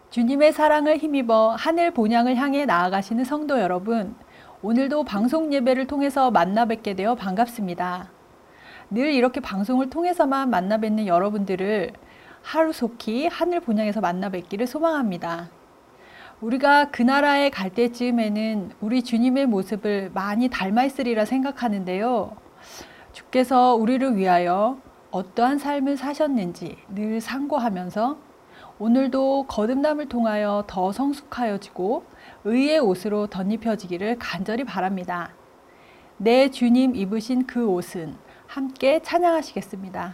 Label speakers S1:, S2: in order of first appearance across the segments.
S1: 주님의 사랑을 힘입어 하늘 본향을 향해 나아가시는 성도 여러분, 오늘도 방송 예배를 통해서 만나 뵙게 되어 반갑습니다. 늘 이렇게 방송을 통해서만 만나 뵙는 여러분들을 하루속히 하늘 본향에서 만나 뵙기를 소망합니다. 우리가 그 나라에 갈 때쯤에는 우리 주님의 모습을 많이 닮아 있으리라 생각하는데요. 주께서 우리를 위하여 어떠한 삶을 사셨는지 늘 상고하면서 오늘도 거듭남을 통하여 더 성숙하여지고 의의 옷으로 덧입혀지기를 간절히 바랍니다. 내 주님 입으신 그 옷은 함께 찬양하시겠습니다.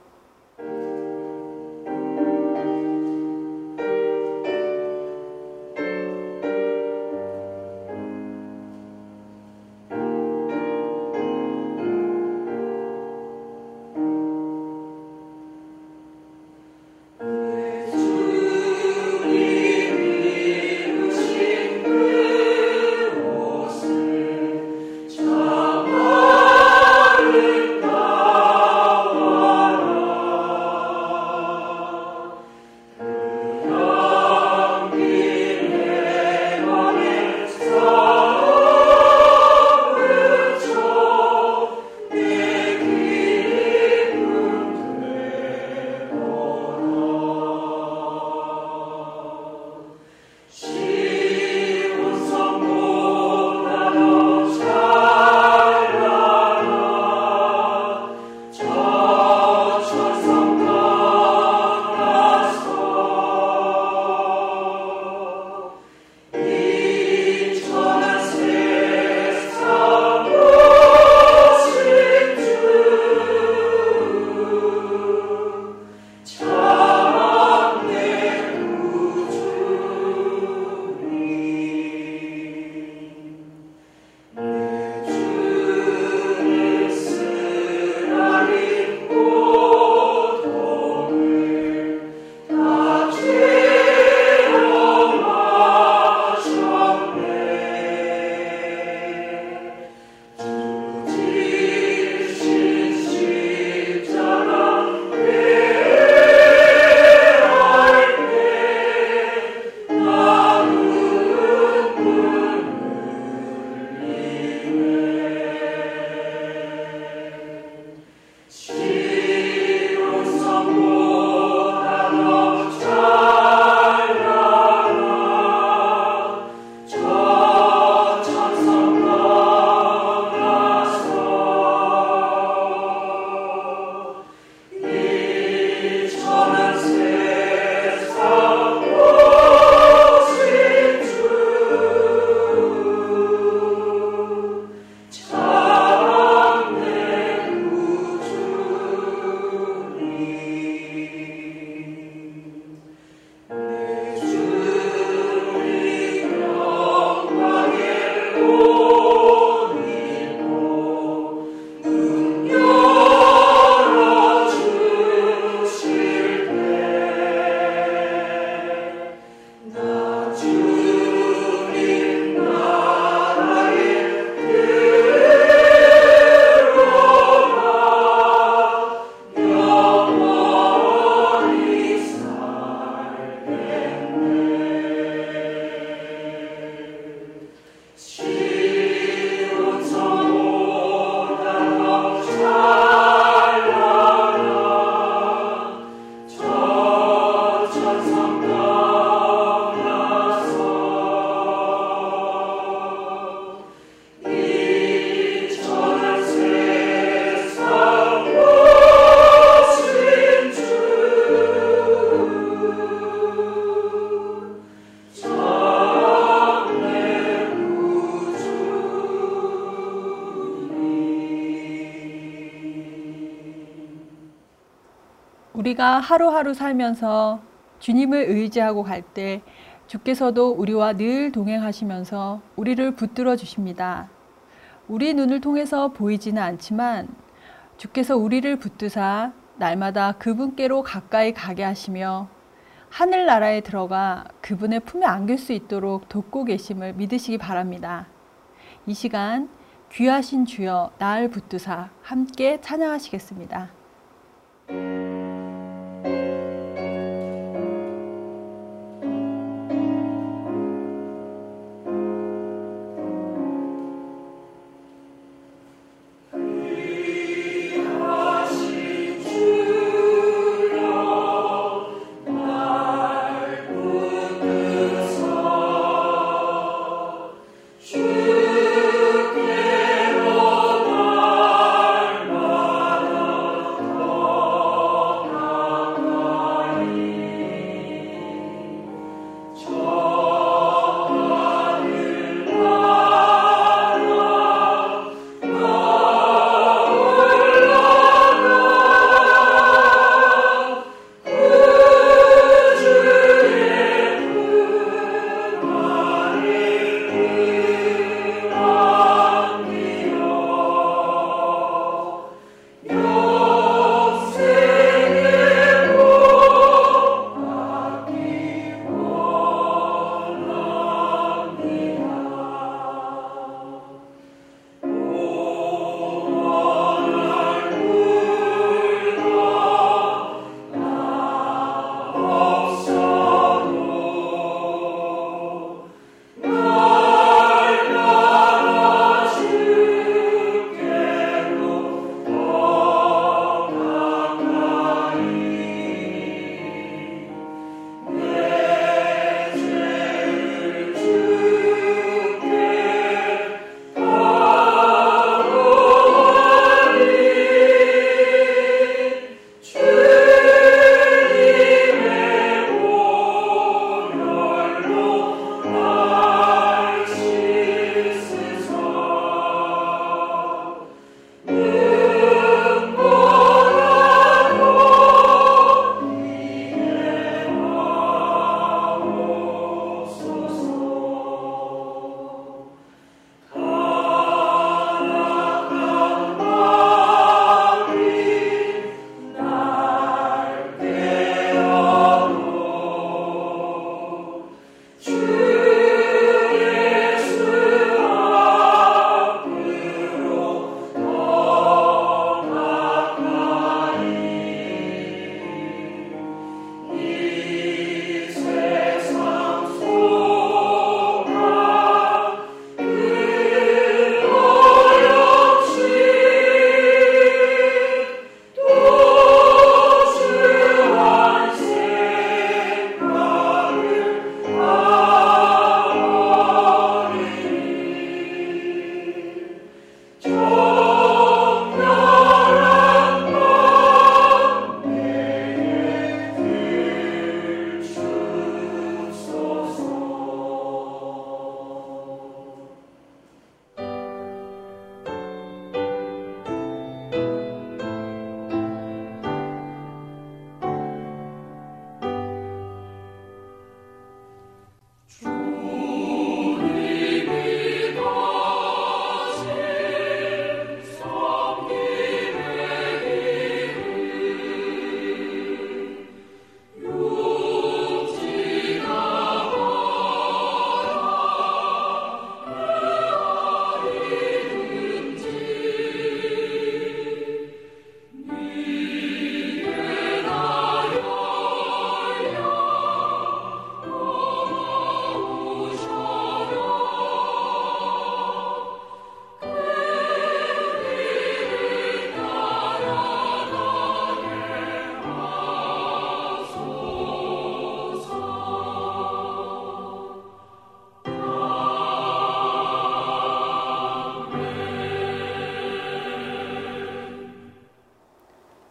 S1: 우리가 하루하루 살면서 주님을 의지하고 갈 때 주께서도 우리와 늘 동행하시면서 우리를 붙들어 주십니다. 우리 눈을 통해서 보이지는 않지만 주께서 우리를 붙드사 날마다 그분께로 가까이 가게 하시며 하늘나라에 들어가 그분의 품에 안길 수 있도록 돕고 계심을 믿으시기 바랍니다. 이 시간 귀하신 주여 날 붙드사 함께 찬양하시겠습니다.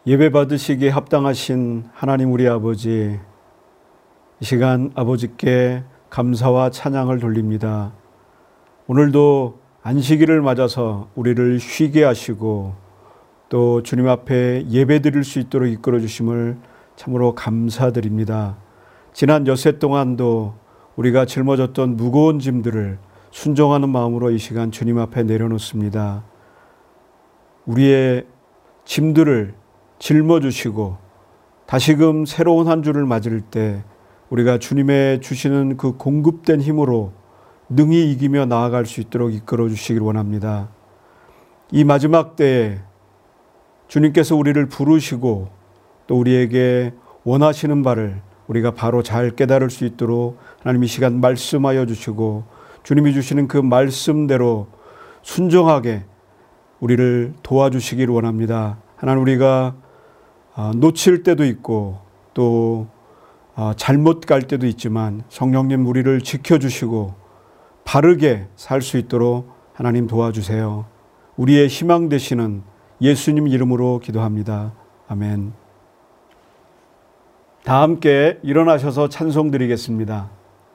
S2: 예배 받으시기에 합당하신 하나님 우리 아버지, 이 시간 아버지께 감사와 찬양을 돌립니다. 오늘도 안식일을 맞아서 우리를 쉬게 하시고 또 주님 앞에 예배 드릴 수 있도록 이끌어 주심을 참으로 감사드립니다. 지난 엿새 동안도 우리가 짊어졌던 무거운 짐들을 순종하는 마음으로 이 시간 주님 앞에 내려놓습니다. 우리의 짐들을 짊어주시고 다시금 새로운 한 주를 맞을 때 우리가 주님의 주시는 그 공급된 힘으로 능히 이기며 나아갈 수 있도록 이끌어 주시길 원합니다. 이 마지막 때에 주님께서 우리를 부르시고 또 우리에게 원하시는 바를 우리가 바로 잘 깨달을 수 있도록 하나님 이 시간 말씀하여 주시고 주님이 주시는 그 말씀대로 순종하게 우리를 도와주시길 원합니다. 하나님, 우리가 놓칠 때도 있고 또 잘못 갈 때도 있지만 성령님 우리를 지켜주시고 바르게 살 수 있도록 하나님 도와주세요. 우리의 희망 되시는 예수님 이름으로 기도합니다. 아멘. 다 함께 일어나셔서 찬송 드리겠습니다.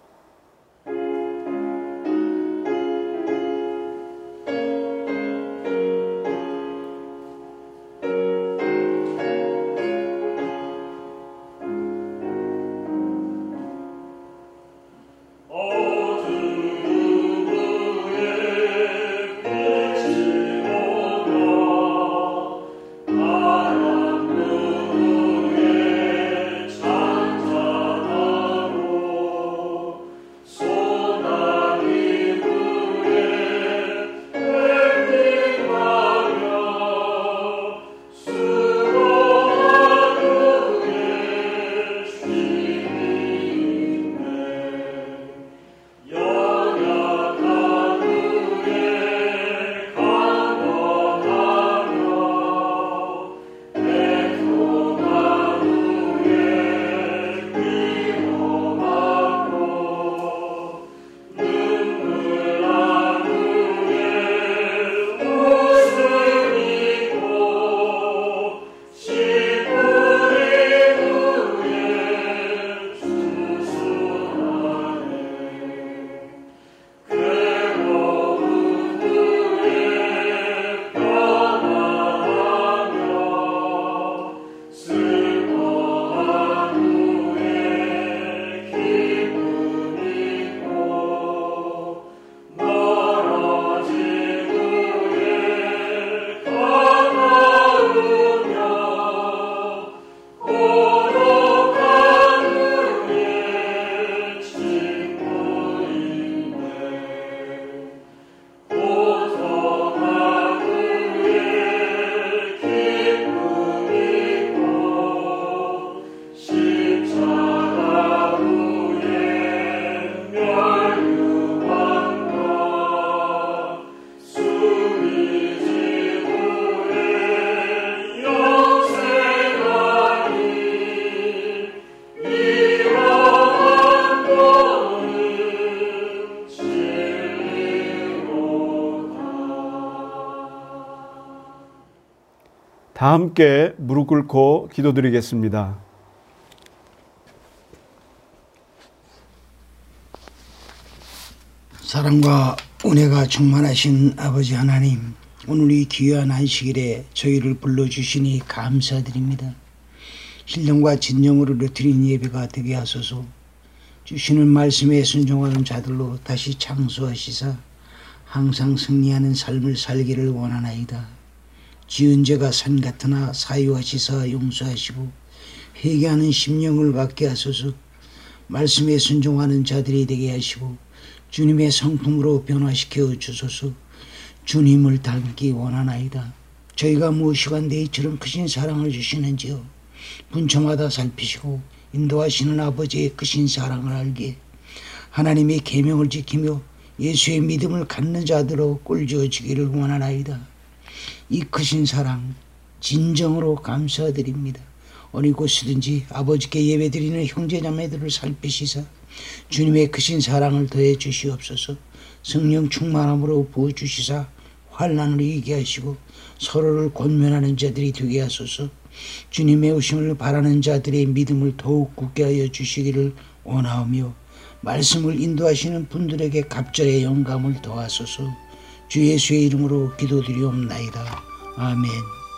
S2: 다 함께 무릎 꿇고 기도드리겠습니다.
S3: 사랑과 은혜가 충만하신 아버지 하나님, 오늘 이 귀한 안식일에 저희를 불러주시니 감사드립니다. 신령과 진정으로 드린 예배가 되게 하소서. 주시는 말씀에 순종하는 자들로 다시 창수하시사 항상 승리하는 삶을 살기를 원하나이다. 지은 죄가 산 같으나 사유하시사 용서하시고 회개하는 심령을 갖게 하소서. 말씀에 순종하는 자들이 되게 하시고 주님의 성품으로 변화시켜 주소서. 주님을 닮기 원하나이다. 저희가 무엇이간데 이처럼 크신 사랑을 주시는지요. 분초마다 살피시고 인도하시는 아버지의 크신 사랑을 알게 하나님의 계명을 지키며 예수의 믿음을 갖는 자들로 꼴지어지기를 원하나이다. 이 크신 사랑 진정으로 감사드립니다. 어느 곳이든지 아버지께 예배드리는 형제자매들을 살피시사 주님의 크신 사랑을 더해 주시옵소서. 성령 충만함으로 부어주시사 환난을 이기게 하시고 서로를 권면하는 자들이 되게 하소서. 주님의 오심을 바라는 자들의 믿음을 더욱 굳게 하여 주시기를 원하오며 말씀을 인도하시는 분들에게 갑절의 영감을 더하소서. 주 예수의 이름으로 기도드리옵나이다. 아멘.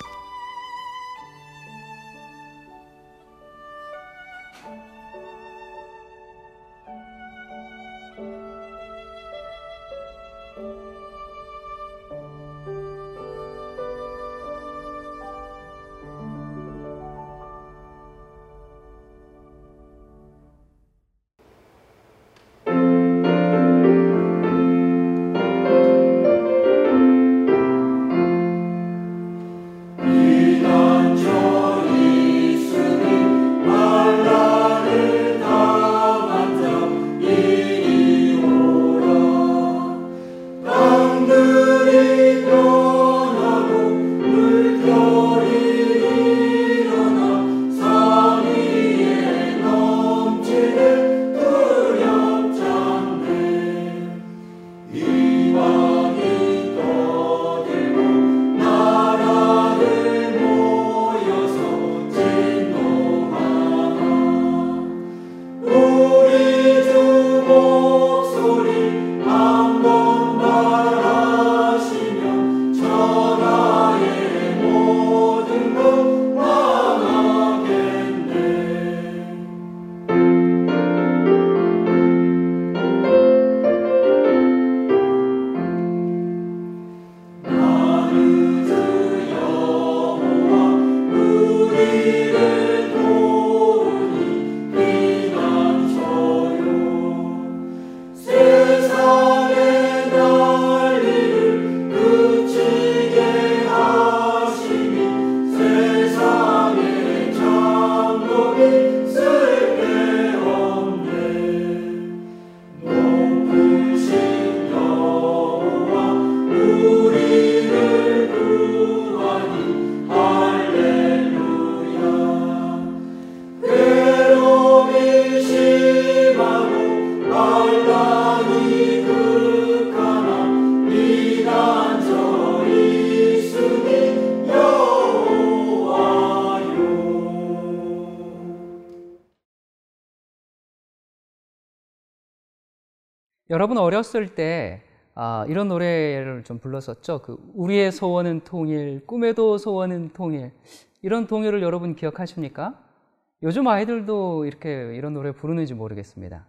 S4: 여러분 어렸을 때 이런 노래를 좀 불렀었죠. 우리의 소원은 통일, 꿈에도 소원은 통일. 이런 동요를 여러분 기억하십니까? 요즘 아이들도 이런 노래 부르는지 모르겠습니다.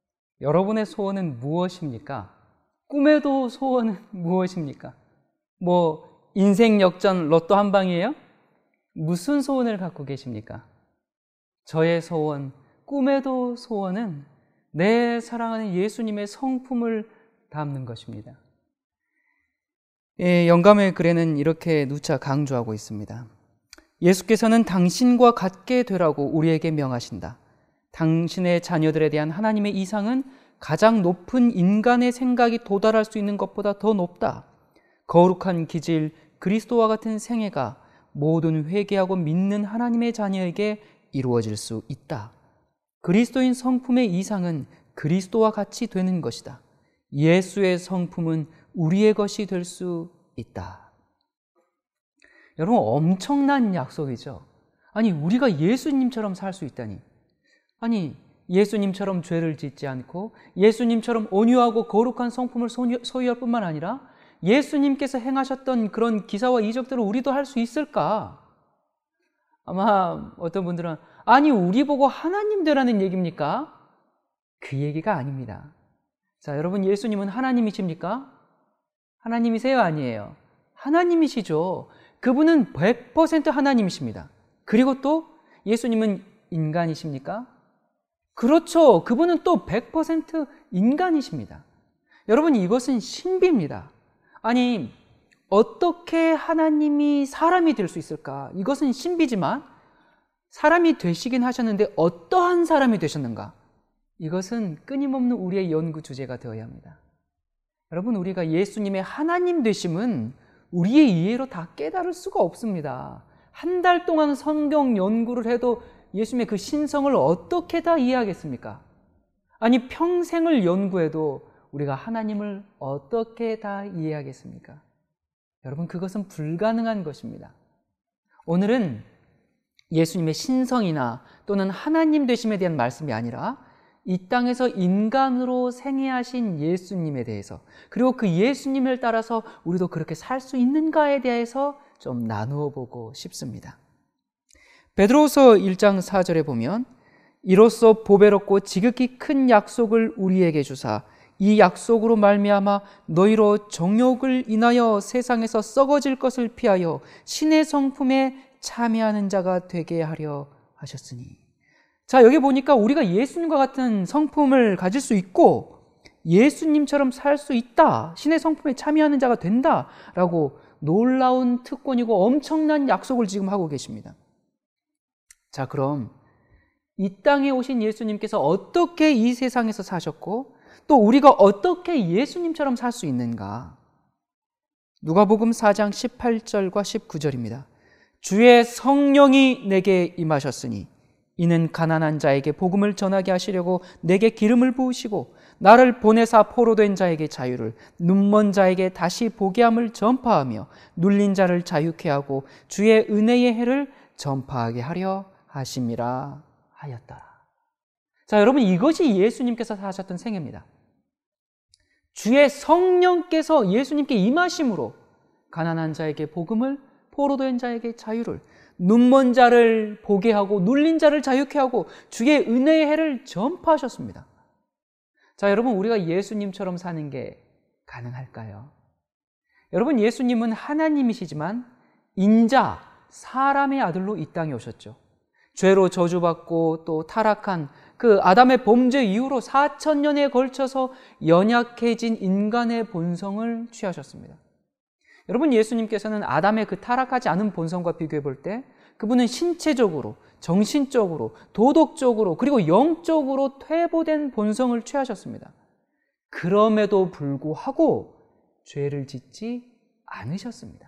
S4: 여러분의 소원은 무엇입니까? 꿈에도 소원은 무엇입니까? 인생 역전 로또 한 방이에요? 무슨 소원을 갖고 계십니까? 저의 소원, 꿈에도 소원은 내 사랑하는 예수님의 성품을 담는 것입니다. 영감의 글에는 이렇게 누차 강조하고 있습니다. 예수께서는 당신과 같게 되라고 우리에게 명하신다. 당신의 자녀들에 대한 하나님의 이상은 가장 높은 인간의 생각이 도달할 수 있는 것보다 더 높다. 거룩한 기질, 그리스도와 같은 생애가 모든 회개하고 믿는 하나님의 자녀에게 이루어질 수 있다. 그리스도인 성품의 이상은 그리스도와 같이 되는 것이다. 예수의 성품은 우리의 것이 될 수 있다. 여러분, 엄청난 약속이죠. 아니, 우리가 예수님처럼 살 수 있다니. 아니, 예수님처럼 죄를 짓지 않고 예수님처럼 온유하고 거룩한 성품을 소유할 뿐만 아니라 예수님께서 행하셨던 그런 기사와 이적들을 우리도 할 수 있을까? 아마 어떤 분들은 아니, 우리 보고 하나님 되라는 얘기입니까? 그 얘기가 아닙니다. 자, 여러분, 예수님은 하나님이십니까? 하나님이세요? 아니에요? 하나님이시죠. 그분은 100% 하나님이십니다. 그리고 또 예수님은 인간이십니까? 그렇죠. 그분은 또 100% 인간이십니다. 여러분, 이것은 신비입니다. 아니, 어떻게 하나님이 사람이 될 수 있을까? 이것은 신비지만 사람이 되시긴 하셨는데 어떠한 사람이 되셨는가? 이것은 끊임없는 우리의 연구 주제가 되어야 합니다. 여러분, 우리가 예수님의 하나님 되심은 우리의 이해로 다 깨달을 수가 없습니다. 한 달 동안 성경 연구를 해도 예수님의 그 신성을 어떻게 다 이해하겠습니까? 아니, 평생을 연구해도 우리가 하나님을 어떻게 다 이해하겠습니까? 여러분, 그것은 불가능한 것입니다. 오늘은 예수님의 신성이나 또는 하나님 되심에 대한 말씀이 아니라 이 땅에서 인간으로 생애하신 예수님에 대해서, 그리고 그 예수님을 따라서 우리도 그렇게 살 수 있는가에 대해서 좀 나누어 보고 싶습니다. 베드로후서 1장 4절에 보면 이로써 보배롭고 지극히 큰 약속을 우리에게 주사 이 약속으로 말미암아 너희로 정욕을 인하여 세상에서 썩어질 것을 피하여 신의 성품에 참여하는 자가 되게 하려 하셨으니. 자, 여기 보니까 우리가 예수님과 같은 성품을 가질 수 있고 예수님처럼 살 수 있다, 신의 성품에 참여하는 자가 된다라고 놀라운 특권이고 엄청난 약속을 지금 하고 계십니다. 자, 그럼 이 땅에 오신 예수님께서 어떻게 이 세상에서 사셨고 또 우리가 어떻게 예수님처럼 살 수 있는가? 누가복음 4장 18절과 19절입니다. 주의 성령이 내게 임하셨으니 이는 가난한 자에게 복음을 전하게 하시려고 내게 기름을 부으시고 나를 보내사 포로된 자에게 자유를, 눈먼 자에게 다시 보게 함을 전파하며 눌린 자를 자유케 하고 주의 은혜의 해를 전파하게 하려 하심이라 하였더라. 자, 여러분, 이것이 예수님께서 사셨던 생애입니다. 주의 성령께서 예수님께 임하심으로 가난한 자에게 복음을, 포로된 자에게 자유를, 눈먼 자를 보게 하고 눌린 자를 자유케 하고 주의 은혜의 해를 전파하셨습니다. 자, 여러분, 우리가 예수님처럼 사는 게 가능할까요? 여러분, 예수님은 하나님이시지만 인자, 사람의 아들로 이 땅에 오셨죠. 죄로 저주받고 또 타락한 그 아담의 범죄 이후로 4,000년에 걸쳐서 연약해진 인간의 본성을 취하셨습니다. 여러분, 예수님께서는 아담의 그 타락하지 않은 본성과 비교해 볼 때 그분은 신체적으로, 정신적으로, 도덕적으로, 그리고 영적으로 퇴보된 본성을 취하셨습니다. 그럼에도 불구하고 죄를 짓지 않으셨습니다.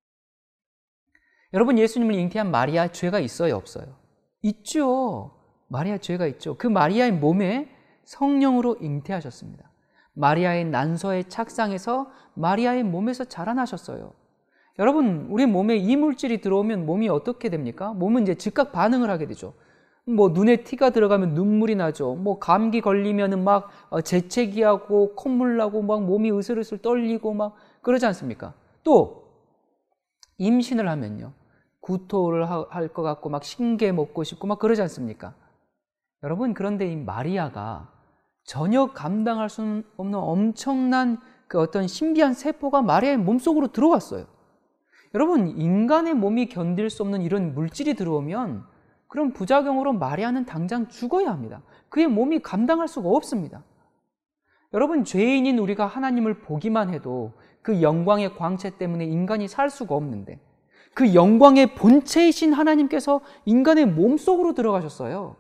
S4: 여러분, 예수님을 잉태한 마리아 죄가 있어요, 없어요? 있죠. 마리아 죄가 있죠. 그 마리아의 몸에 성령으로 잉태하셨습니다. 마리아의 난소의 착상에서 마리아의 몸에서 자라나셨어요. 여러분, 우리 몸에 이물질이 들어오면 몸이 어떻게 됩니까? 몸은 이제 즉각 반응을 하게 되죠. 뭐 눈에 티가 들어가면 눈물이 나죠. 뭐 감기 걸리면은 막 재채기하고 콧물 나고 막 몸이 으슬으슬 떨리고 막 그러지 않습니까? 또 임신을 하면요, 구토를 할 것 같고 막 신게 먹고 싶고 막 그러지 않습니까? 여러분, 그런데 이 마리아가 전혀 감당할 수 없는 엄청난 그 어떤 신비한 세포가 마리아의 몸속으로 들어왔어요. 여러분, 인간의 몸이 견딜 수 없는 이런 물질이 들어오면 그럼 부작용으로 마리아는 당장 죽어야 합니다. 그의 몸이 감당할 수가 없습니다. 여러분, 죄인인 우리가 하나님을 보기만 해도 그 영광의 광채 때문에 인간이 살 수가 없는데 그 영광의 본체이신 하나님께서 인간의 몸속으로 들어가셨어요.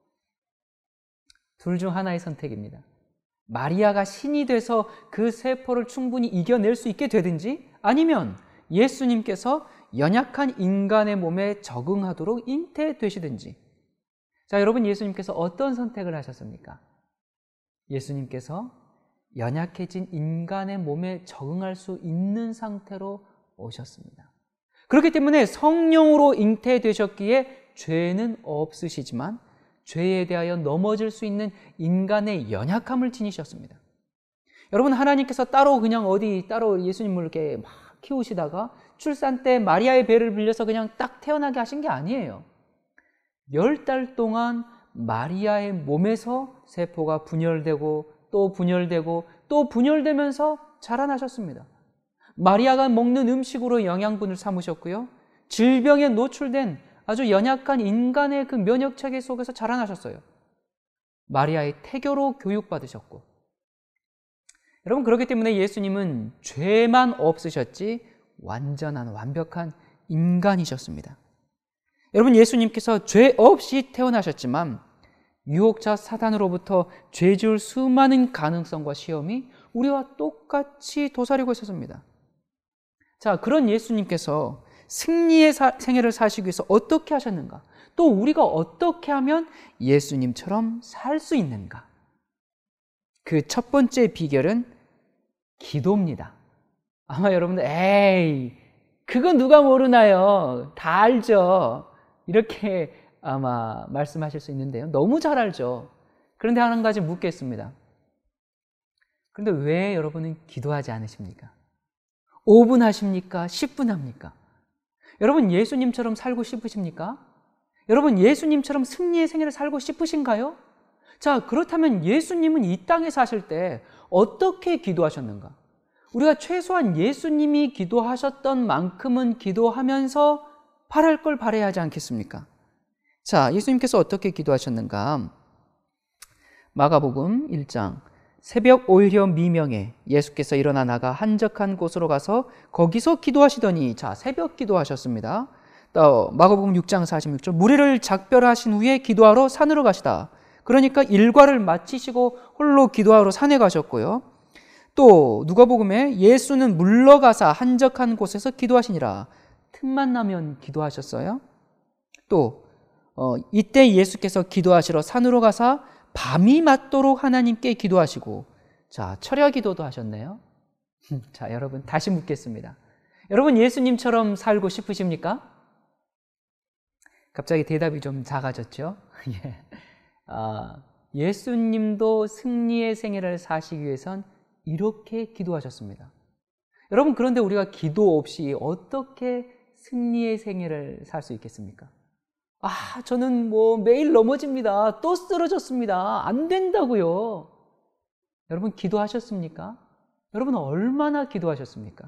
S4: 둘 중 하나의 선택입니다. 마리아가 신이 돼서 그 세포를 충분히 이겨낼 수 있게 되든지, 아니면 예수님께서 연약한 인간의 몸에 적응하도록 잉태되시든지. 자, 여러분, 예수님께서 어떤 선택을 하셨습니까? 예수님께서 연약해진 인간의 몸에 적응할 수 있는 상태로 오셨습니다. 그렇기 때문에 성령으로 잉태되셨기에 죄는 없으시지만 죄에 대하여 넘어질 수 있는 인간의 연약함을 지니셨습니다. 여러분, 하나님께서 따로 그냥 어디 따로 예수님을 이렇게 막 키우시다가 출산 때 마리아의 배를 빌려서 그냥 딱 태어나게 하신 게 아니에요. 10달 동안 마리아의 몸에서 세포가 분열되고 또 분열되고 또 분열되면서 자라나셨습니다. 마리아가 먹는 음식으로 영양분을 삼으셨고요, 질병에 노출된 아주 연약한 인간의 그 면역체계 속에서 자라나셨어요. 마리아의 태교로 교육받으셨고. 여러분, 그렇기 때문에 예수님은 죄만 없으셨지 완전한 완벽한 인간이셨습니다. 여러분, 예수님께서 죄 없이 태어나셨지만 유혹자 사단으로부터 죄 지을 수많은 가능성과 시험이 우리와 똑같이 도사리고 있었습니다. 자, 그런 예수님께서 승리의 생애를 사시기 위해서 어떻게 하셨는가? 또 우리가 어떻게 하면 예수님처럼 살 수 있는가? 그 첫 번째 비결은 기도입니다. 아마 여러분들, 에이, 그거 누가 모르나요? 다 알죠. 이렇게 아마 말씀하실 수 있는데요. 너무 잘 알죠. 그런데 한 가지 묻겠습니다. 그런데 왜 여러분은 기도하지 않으십니까? 5분 하십니까? 10분 합니까? 여러분 예수님처럼 살고 싶으십니까? 여러분 예수님처럼 승리의 생애를 살고 싶으신가요? 자, 그렇다면 예수님은 이 땅에 사실 때 어떻게 기도하셨는가? 우리가 최소한 예수님이 기도하셨던 만큼은 기도하면서 바랄 걸 바라야 하지 않겠습니까? 자, 예수님께서 어떻게 기도하셨는가? 마가복음 1장 새벽 오히려 미명에 예수께서 일어나 나가 한적한 곳으로 가서 거기서 기도하시더니, 자, 새벽 기도하셨습니다. 또 마가복음 6장 46절 무리를 작별하신 후에 기도하러 산으로 가시다. 그러니까 일과를 마치시고 홀로 기도하러 산에 가셨고요. 또 누가복음에 예수는 물러가사 한적한 곳에서 기도하시니라. 틈만 나면 기도하셨어요. 또 이때 예수께서 기도하시러 산으로 가사 밤이 맞도록 하나님께 기도하시고, 자, 철야 기도도 하셨네요. 자, 여러분 다시 묻겠습니다. 여러분 예수님처럼 살고 싶으십니까? 갑자기 대답이 좀 작아졌죠? 예수님도 승리의 생애를 사시기 위해선 이렇게 기도하셨습니다. 여러분, 그런데 우리가 기도 없이 어떻게 승리의 생애를 살 수 있겠습니까? 저는 매일 넘어집니다. 또 쓰러졌습니다. 안 된다고요. 여러분 기도하셨습니까? 여러분 얼마나 기도하셨습니까?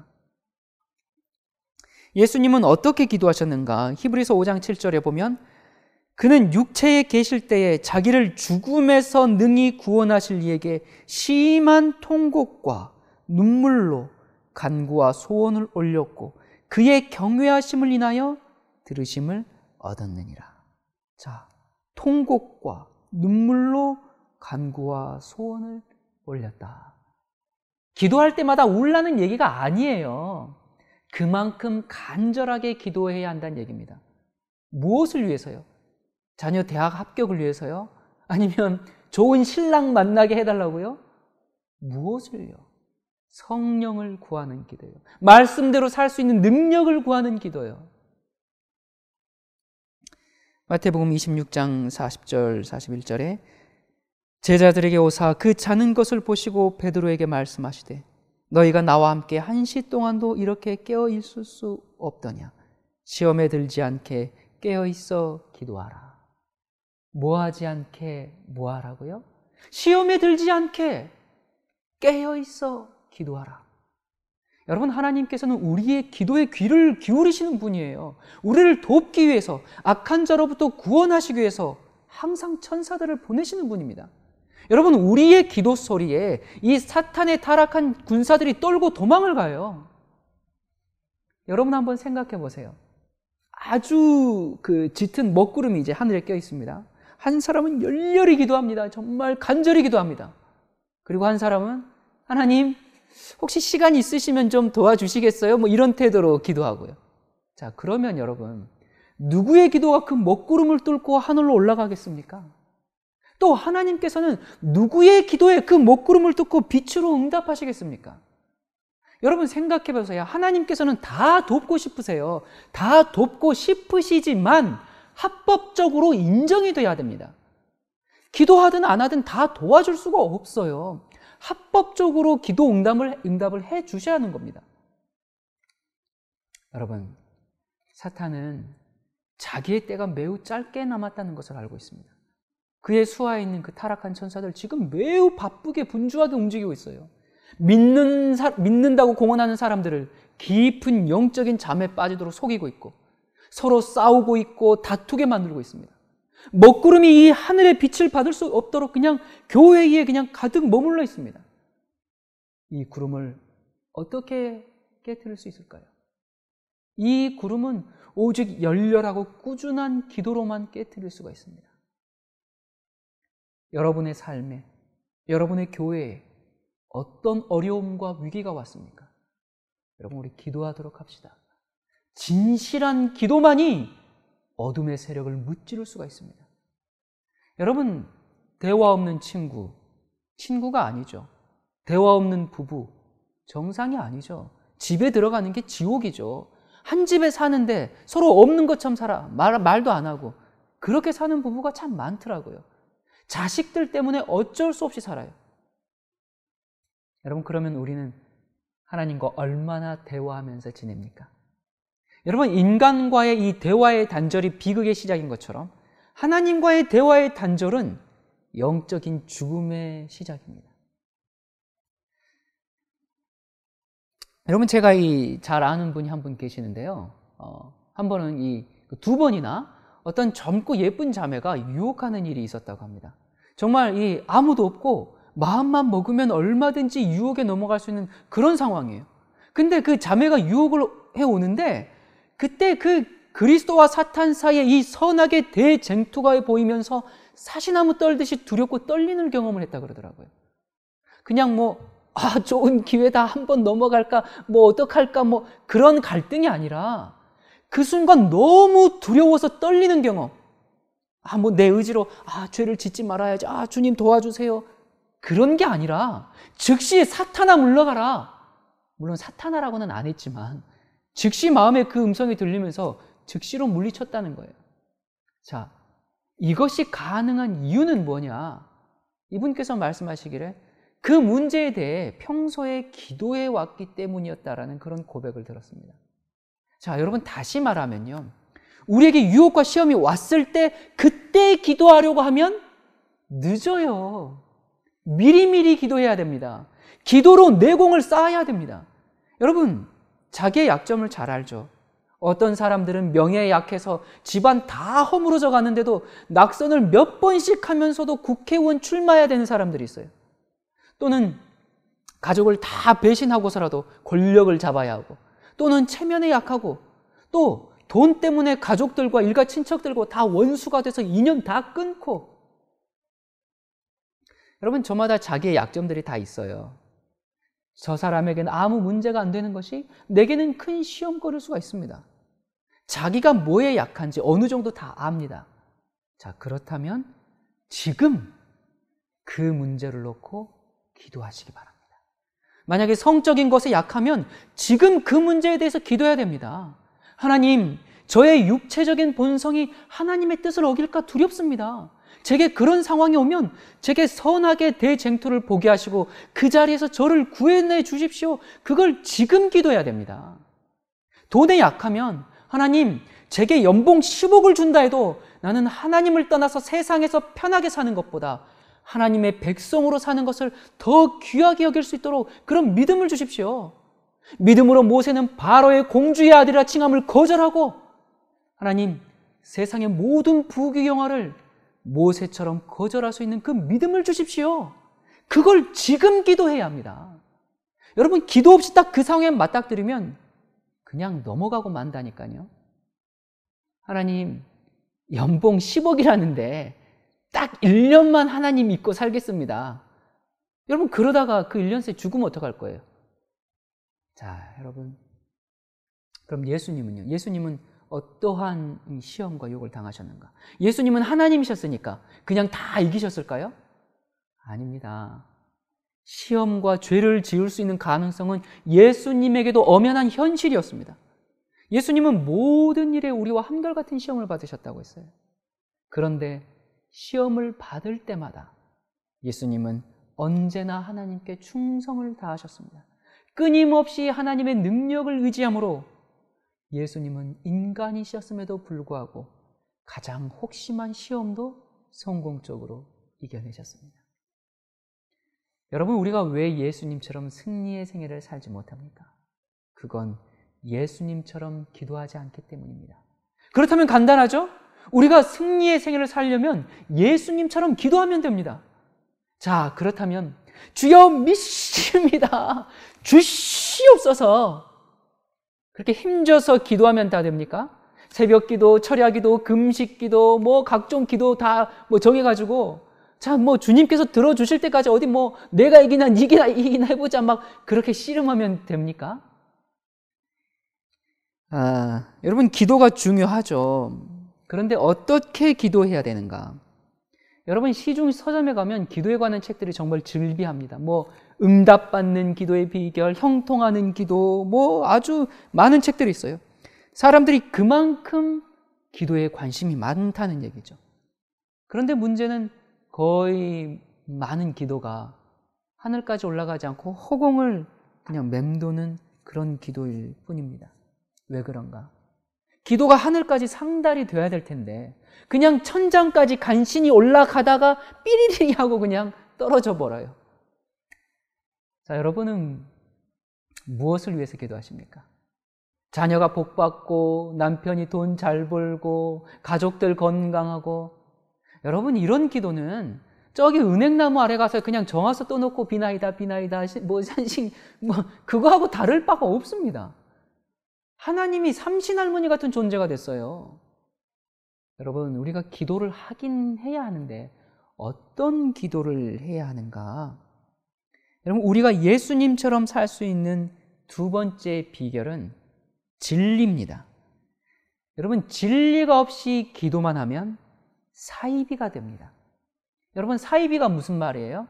S4: 예수님은 어떻게 기도하셨는가? 히브리서 5장 7절에 보면 그는 육체에 계실 때에 자기를 죽음에서 능히 구원하실 이에게 심한 통곡과 눈물로 간구와 소원을 올렸고 그의 경외하심을 인하여 들으심을 얻었느니라. 자, 통곡과 눈물로 간구와 소원을 올렸다. 기도할 때마다 울라는 얘기가 아니에요. 그만큼 간절하게 기도해야 한다는 얘기입니다. 무엇을 위해서요? 자녀 대학 합격을 위해서요? 아니면 좋은 신랑 만나게 해달라고요? 무엇을요? 성령을 구하는 기도요. 말씀대로 살 수 있는 능력을 구하는 기도요. 마태복음 26장 40절 41절에 제자들에게 오사 그 자는 것을 보시고 베드로에게 말씀하시되 너희가 나와 함께 1시 동안도 이렇게 깨어 있을 수 없더냐. 시험에 들지 않게 깨어 있어 기도하라. 뭐하지 않게 뭐하라고요? 시험에 들지 않게 깨어 있어 기도하라. 여러분, 하나님께서는 우리의 기도에 귀를 기울이시는 분이에요. 우리를 돕기 위해서, 악한 자로부터 구원하시기 위해서 항상 천사들을 보내시는 분입니다. 여러분, 우리의 기도 소리에 이 사탄의 타락한 군사들이 떨고 도망을 가요. 여러분 한번 생각해 보세요. 아주 짙은 먹구름이 이제 하늘에 껴 있습니다. 한 사람은 열렬히 기도합니다. 정말 간절히 기도합니다. 그리고 한 사람은 하나님 혹시 시간 있으시면 좀 도와주시겠어요? 이런 태도로 기도하고요. 자, 그러면 여러분 누구의 기도가 그 먹구름을 뚫고 하늘로 올라가겠습니까? 또 하나님께서는 누구의 기도에 그 먹구름을 뚫고 빛으로 응답하시겠습니까? 여러분 생각해 보세요. 하나님께서는 다 돕고 싶으세요. 다 돕고 싶으시지만 합법적으로 인정이 돼야 됩니다. 기도하든 안 하든 다 도와줄 수가 없어요. 합법적으로 기도 응답을 해 주셔야 하는 겁니다. 여러분, 사탄은 자기의 때가 매우 짧게 남았다는 것을 알고 있습니다. 그의 수하에 있는 그 타락한 천사들 지금 매우 바쁘게 분주하게 움직이고 있어요. 믿는다고 공언하는 사람들을 깊은 영적인 잠에 빠지도록 속이고 있고 서로 싸우고 있고 다투게 만들고 있습니다. 먹구름이 이 하늘의 빛을 받을 수 없도록 그냥 교회에 그냥 가득 머물러 있습니다. 이 구름을 어떻게 깨트릴 수 있을까요? 이 구름은 오직 열렬하고 꾸준한 기도로만 깨트릴 수가 있습니다. 여러분의 삶에, 여러분의 교회에 어떤 어려움과 위기가 왔습니까? 여러분, 우리 기도하도록 합시다. 진실한 기도만이 어둠의 세력을 무찌를 수가 있습니다. 여러분, 대화 없는 친구가 아니죠. 대화 없는 부부, 정상이 아니죠. 집에 들어가는 게 지옥이죠. 한 집에 사는데 서로 없는 것처럼 살아. 말도 안 하고. 그렇게 사는 부부가 참 많더라고요. 자식들 때문에 어쩔 수 없이 살아요. 여러분, 그러면 우리는 하나님과 얼마나 대화하면서 지냅니까? 여러분, 인간과의 이 대화의 단절이 비극의 시작인 것처럼 하나님과의 대화의 단절은 영적인 죽음의 시작입니다. 여러분, 제가 잘 아는 분이 한 분 계시는데요. 한 번은 두 번이나 어떤 젊고 예쁜 자매가 유혹하는 일이 있었다고 합니다. 정말 아무도 없고 마음만 먹으면 얼마든지 유혹에 넘어갈 수 있는 그런 상황이에요. 근데 그 자매가 유혹을 해오는데 그때 그 그리스도와 사탄 사이에 이 선악의 대쟁투가 보이면서 사시나무 떨듯이 두렵고 떨리는 경험을 했다 그러더라고요. 그냥 좋은 기회다, 한번 넘어갈까, 어떡할까, 그런 갈등이 아니라 그 순간 너무 두려워서 떨리는 경험. 내 의지로, 죄를 짓지 말아야지, 주님 도와주세요. 그런 게 아니라 즉시 사탄아 물러가라. 물론 사탄아라고는 안 했지만 즉시 마음에 그 음성이 들리면서 즉시로 물리쳤다는 거예요. 자, 이것이 가능한 이유는 뭐냐? 이분께서 말씀하시기를 그 문제에 대해 평소에 기도해 왔기 때문이었다라는 그런 고백을 들었습니다. 자, 여러분, 다시 말하면요, 우리에게 유혹과 시험이 왔을 때 그때 기도하려고 하면 늦어요. 미리미리 기도해야 됩니다. 기도로 내공을 쌓아야 됩니다. 여러분, 자기의 약점을 잘 알죠. 어떤 사람들은 명예에 약해서 집안 다 허물어져 가는데도 낙선을 몇 번씩 하면서도 국회의원 출마해야 되는 사람들이 있어요. 또는 가족을 다 배신하고서라도 권력을 잡아야 하고, 또는 체면에 약하고, 또 돈 때문에 가족들과 일가 친척들과 다 원수가 돼서 인연 다 끊고. 여러분, 저마다 자기의 약점들이 다 있어요. 저 사람에게는 아무 문제가 안 되는 것이 내게는 큰 시험거릴 수가 있습니다. 자기가 뭐에 약한지 어느 정도 다 압니다. 자, 그렇다면 지금 그 문제를 놓고 기도하시기 바랍니다. 만약에 성적인 것에 약하면 지금 그 문제에 대해서 기도해야 됩니다. 하나님, 저의 육체적인 본성이 하나님의 뜻을 어길까 두렵습니다. 제게 그런 상황이 오면 제게 선악의 대쟁투를 보게 하시고 그 자리에서 저를 구해내 주십시오. 그걸 지금 기도해야 됩니다. 돈에 약하면 하나님, 제게 연봉 10억을 준다 해도 나는 하나님을 떠나서 세상에서 편하게 사는 것보다 하나님의 백성으로 사는 것을 더 귀하게 여길 수 있도록 그런 믿음을 주십시오. 믿음으로 모세는 바로의 공주의 아들이라 칭함을 거절하고 하나님, 세상의 모든 부귀영화를 모세처럼 거절할 수 있는 그 믿음을 주십시오. 그걸 지금 기도해야 합니다. 여러분, 기도 없이 딱 그 상황에 맞닥뜨리면 그냥 넘어가고 만다니까요. 하나님, 연봉 10억이라는데 딱 1년만 하나님 믿고 살겠습니다. 여러분, 그러다가 그 1년 새에 죽으면 어떡할 거예요? 자, 여러분, 그럼 예수님은요? 예수님은 어떠한 시험과 유혹을 당하셨는가? 예수님은 하나님이셨으니까 그냥 다 이기셨을까요? 아닙니다. 시험과 죄를 지을 수 있는 가능성은 예수님에게도 엄연한 현실이었습니다. 예수님은 모든 일에 우리와 한결같은 시험을 받으셨다고 했어요. 그런데 시험을 받을 때마다 예수님은 언제나 하나님께 충성을 다하셨습니다. 끊임없이 하나님의 능력을 의지함으로 예수님은 인간이셨음에도 불구하고 가장 혹심한 시험도 성공적으로 이겨내셨습니다. 여러분, 우리가 왜 예수님처럼 승리의 생애를 살지 못합니까? 그건 예수님처럼 기도하지 않기 때문입니다. 그렇다면 간단하죠? 우리가 승리의 생애를 살려면 예수님처럼 기도하면 됩니다. 자, 그렇다면 주여 믿습니다. 주시옵소서. 그렇게 힘줘서 기도하면 다 됩니까? 새벽 기도, 철야 기도, 금식 기도, 각종 기도 다 정해가지고 자, 주님께서 들어주실 때까지 어디 내가 이기나 이기나 해보자 그렇게 씨름하면 됩니까? 여러분, 기도가 중요하죠. 그런데 어떻게 기도해야 되는가? 여러분, 시중 서점에 가면 기도에 관한 책들이 정말 즐비합니다. 응답받는 기도의 비결, 형통하는 기도, 아주 많은 책들이 있어요. 사람들이 그만큼 기도에 관심이 많다는 얘기죠. 그런데 문제는 거의 많은 기도가 하늘까지 올라가지 않고 허공을 그냥 맴도는 그런 기도일 뿐입니다. 왜 그런가? 기도가 하늘까지 상달이 돼야 될 텐데 그냥 천장까지 간신히 올라가다가 삐리리 하고 그냥 떨어져 버려요. 자, 여러분은 무엇을 위해서 기도하십니까? 자녀가 복받고 남편이 돈 잘 벌고 가족들 건강하고, 여러분 이런 기도는 저기 은행나무 아래 가서 그냥 정화서 떠놓고 비나이다 뭐 산신 뭐 그거하고 다를 바가 없습니다. 하나님이 삼신할머니 같은 존재가 됐어요. 여러분 우리가 기도를 하긴 해야 하는데 어떤 기도를 해야 하는가? 여러분 우리가 예수님처럼 살 수 있는 두 번째 비결은 진리입니다. 여러분 진리가 없이 기도만 하면 사이비가 됩니다. 여러분 사이비가 무슨 말이에요?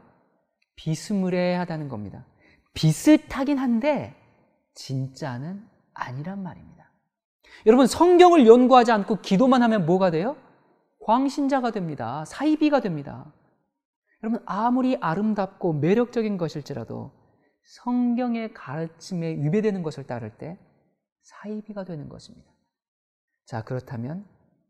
S4: 비스무리하다는 겁니다. 비슷하긴 한데 진짜는 아니란 말입니다. 여러분 성경을 연구하지 않고 기도만 하면 뭐가 돼요? 광신자가 됩니다. 사이비가 됩니다. 여러분 아무리 아름답고 매력적인 것일지라도 성경의 가르침에 위배되는 것을 따를 때 사이비가 되는 것입니다. 자, 그렇다면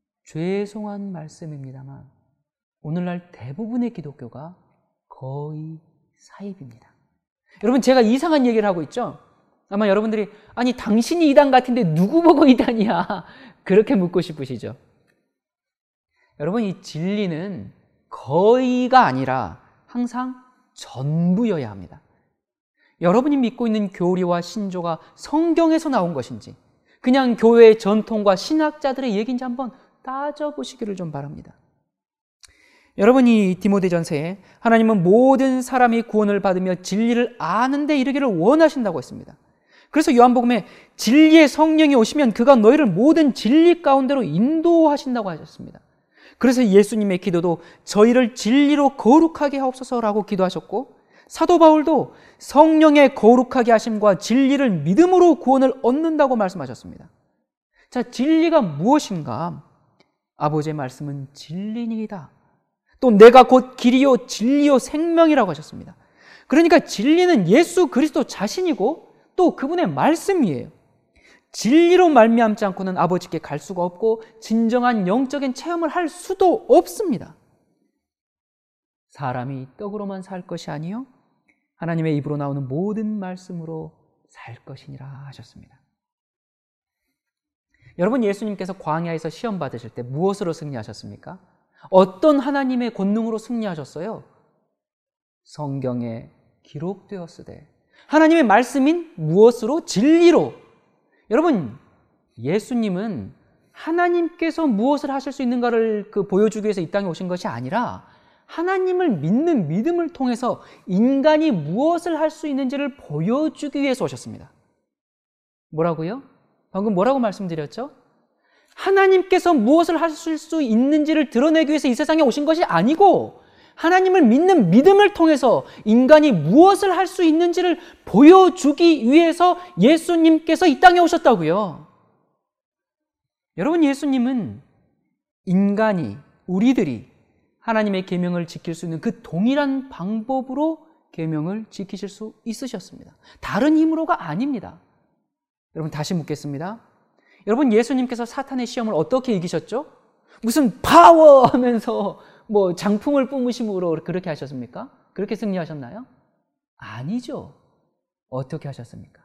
S4: 죄송한 말씀입니다만 오늘날 대부분의 기독교가 거의 사이비입니다. 여러분 제가 이상한 얘기를 하고 있죠? 아마 여러분들이 아니 당신이 이단 같은데 누구 보고 이단이야? 그렇게 묻고 싶으시죠? 여러분 이 진리는 거의가 아니라 항상 전부여야 합니다. 여러분이 믿고 있는 교리와 신조가 성경에서 나온 것인지 그냥 교회의 전통과 신학자들의 얘기인지 한번 따져보시기를 좀 바랍니다. 여러분이 디모데전서에 하나님은 모든 사람이 구원을 받으며 진리를 아는 데 이르기를 원하신다고 했습니다. 그래서 요한복음에 진리의 성령이 오시면 그가 너희를 모든 진리 가운데로 인도하신다고 하셨습니다. 그래서 예수님의 기도도 저희를 진리로 거룩하게 하옵소서라고 기도하셨고 사도 바울도 성령의 거룩하게 하심과 진리를 믿음으로 구원을 얻는다고 말씀하셨습니다. 자, 진리가 무엇인가? 아버지의 말씀은 진리니이다. 또 내가 곧 길이요 진리요 생명이라고 하셨습니다. 그러니까 진리는 예수 그리스도 자신이고 또 그분의 말씀이에요. 진리로 말미암지 않고는 아버지께 갈 수가 없고 진정한 영적인 체험을 할 수도 없습니다. 사람이 떡으로만 살 것이 아니요 하나님의 입으로 나오는 모든 말씀으로 살 것이니라 하셨습니다. 여러분 예수님께서 광야에서 시험 받으실 때 무엇으로 승리하셨습니까? 어떤 하나님의 권능으로 승리하셨어요? 성경에 기록되었으되 하나님의 말씀인 무엇으로? 진리로. 여러분 예수님은 하나님께서 무엇을 하실 수 있는가를 보여주기 위해서 이 땅에 오신 것이 아니라 하나님을 믿는 믿음을 통해서 인간이 무엇을 할 수 있는지를 보여주기 위해서 오셨습니다. 뭐라고요? 방금 뭐라고 말씀드렸죠? 하나님께서 무엇을 하실 수 있는지를 드러내기 위해서 이 세상에 오신 것이 아니고 하나님을 믿는 믿음을 통해서 인간이 무엇을 할 수 있는지를 보여주기 위해서 예수님께서 이 땅에 오셨다고요. 여러분 예수님은 인간이 우리들이 하나님의 계명을 지킬 수 있는 그 동일한 방법으로 계명을 지키실 수 있으셨습니다. 다른 힘으로가 아닙니다. 여러분 다시 묻겠습니다. 여러분 예수님께서 사탄의 시험을 어떻게 이기셨죠? 무슨 파워 하면서 뭐 장풍을 뿜으심으로 그렇게 하셨습니까? 그렇게 승리하셨나요? 아니죠. 어떻게 하셨습니까?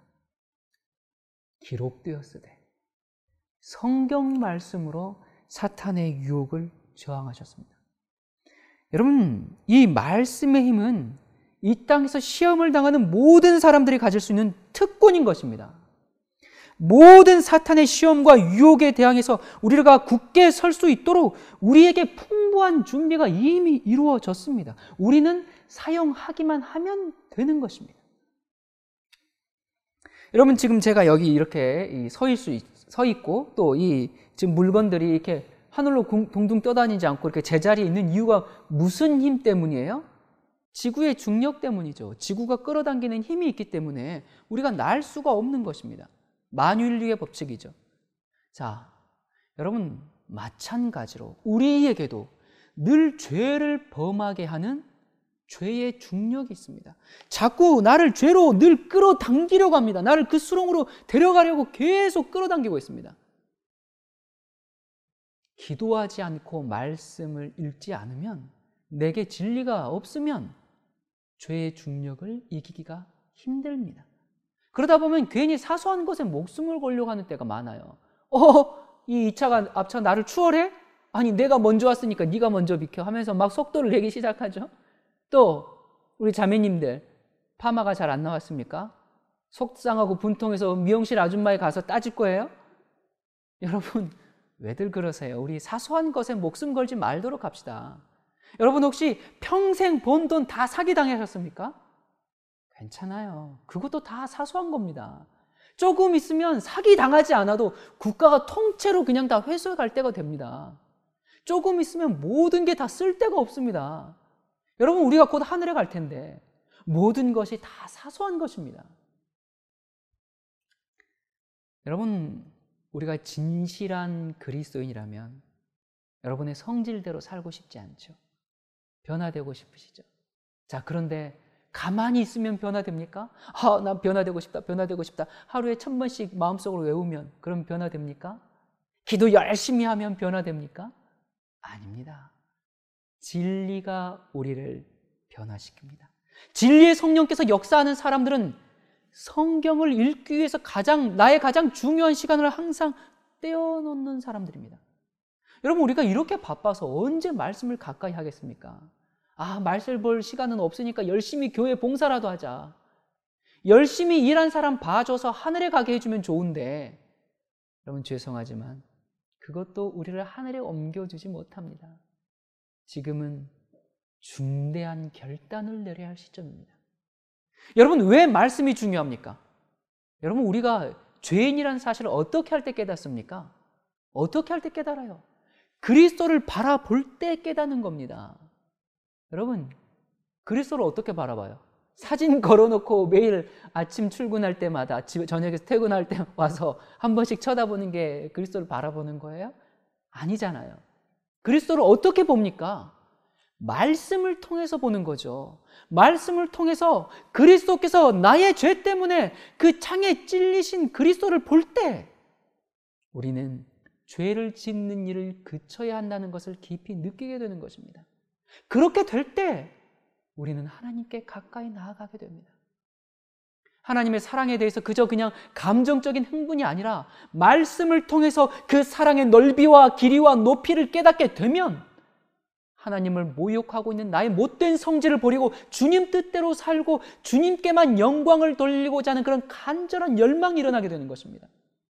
S4: 기록되었으되 성경 말씀으로 사탄의 유혹을 저항하셨습니다. 여러분 이 말씀의 힘은 이 땅에서 시험을 당하는 모든 사람들이 가질 수 있는 특권인 것입니다. 모든 사탄의 시험과 유혹에 대항해서 우리가 굳게 설 수 있도록 우리에게 풍부한 준비가 이미 이루어졌습니다. 우리는 사용하기만 하면 되는 것입니다. 여러분 지금 제가 여기 이렇게 서 있고 또 이 지금 물건들이 이렇게 하늘로 둥둥 떠다니지 않고 이렇게 제자리에 있는 이유가 무슨 힘 때문이에요? 지구의 중력 때문이죠. 지구가 끌어당기는 힘이 있기 때문에 우리가 날 수가 없는 것입니다. 만유인류의 법칙이죠. 자, 여러분 마찬가지로 우리에게도 늘 죄를 범하게 하는 죄의 중력이 있습니다. 자꾸 나를 죄로 늘 끌어당기려고 합니다. 나를 그 수렁으로 데려가려고 계속 끌어당기고 있습니다. 기도하지 않고 말씀을 읽지 않으면, 내게 진리가 없으면 죄의 중력을 이기기가 힘듭니다. 그러다 보면 괜히 사소한 것에 목숨을 걸려고 하는 때가 많아요. 이 차가 앞차 나를 추월해? 아니 내가 먼저 왔으니까 네가 먼저 비켜 하면서 막 속도를 내기 시작하죠. 또 우리 자매님들 파마가 잘 안 나왔습니까? 속상하고 분통해서 미용실 아줌마에 가서 따질 거예요? 여러분 왜들 그러세요? 우리 사소한 것에 목숨 걸지 말도록 합시다. 여러분 혹시 평생 번 돈 다 사기당하셨습니까? 괜찮아요. 그것도 다 사소한 겁니다. 조금 있으면 사기당하지 않아도 국가가 통째로 그냥 다 회수해 갈 때가 됩니다. 조금 있으면 모든 게 다 쓸 데가 없습니다. 여러분 우리가 곧 하늘에 갈 텐데 모든 것이 다 사소한 것입니다. 여러분 우리가 진실한 그리스도인이라면 여러분의 성질대로 살고 싶지 않죠? 변화되고 싶으시죠? 자, 그런데 가만히 있으면 변화됩니까? 난 변화되고 싶다, 변화되고 싶다. 하루에 1000번씩 마음속으로 외우면 그럼 변화됩니까? 기도 열심히 하면 변화됩니까? 아닙니다. 진리가 우리를 변화시킵니다. 진리의 성령께서 역사하는 사람들은 성경을 읽기 위해서 나의 가장 중요한 시간을 항상 떼어놓는 사람들입니다. 여러분 우리가 이렇게 바빠서 언제 말씀을 가까이 하겠습니까? 말씀 볼 시간은 없으니까 열심히 교회 봉사라도 하자. 열심히 일한 사람 봐줘서 하늘에 가게 해주면 좋은데, 여러분 죄송하지만 그것도 우리를 하늘에 옮겨주지 못합니다. 지금은 중대한 결단을 내려야 할 시점입니다. 여러분 왜 말씀이 중요합니까? 여러분 우리가 죄인이라는 사실을 어떻게 할 때 깨닫습니까? 어떻게 할 때 깨달아요? 그리스도를 바라볼 때 깨닫는 겁니다. 여러분 그리스도를 어떻게 바라봐요? 사진 걸어놓고 매일 아침 출근할 때마다 저녁에 퇴근할 때 와서 한 번씩 쳐다보는 게 그리스도를 바라보는 거예요? 아니잖아요. 그리스도를 어떻게 봅니까? 말씀을 통해서 보는 거죠. 말씀을 통해서 그리스도께서 나의 죄 때문에 그 창에 찔리신 그리스도를 볼 때 우리는 죄를 짓는 일을 그쳐야 한다는 것을 깊이 느끼게 되는 것입니다. 그렇게 될 때 우리는 하나님께 가까이 나아가게 됩니다. 하나님의 사랑에 대해서 그저 그냥 감정적인 흥분이 아니라 말씀을 통해서 그 사랑의 넓이와 길이와 높이를 깨닫게 되면 하나님을 모욕하고 있는 나의 못된 성질을 버리고 주님 뜻대로 살고 주님께만 영광을 돌리고자 하는 그런 간절한 열망이 일어나게 되는 것입니다.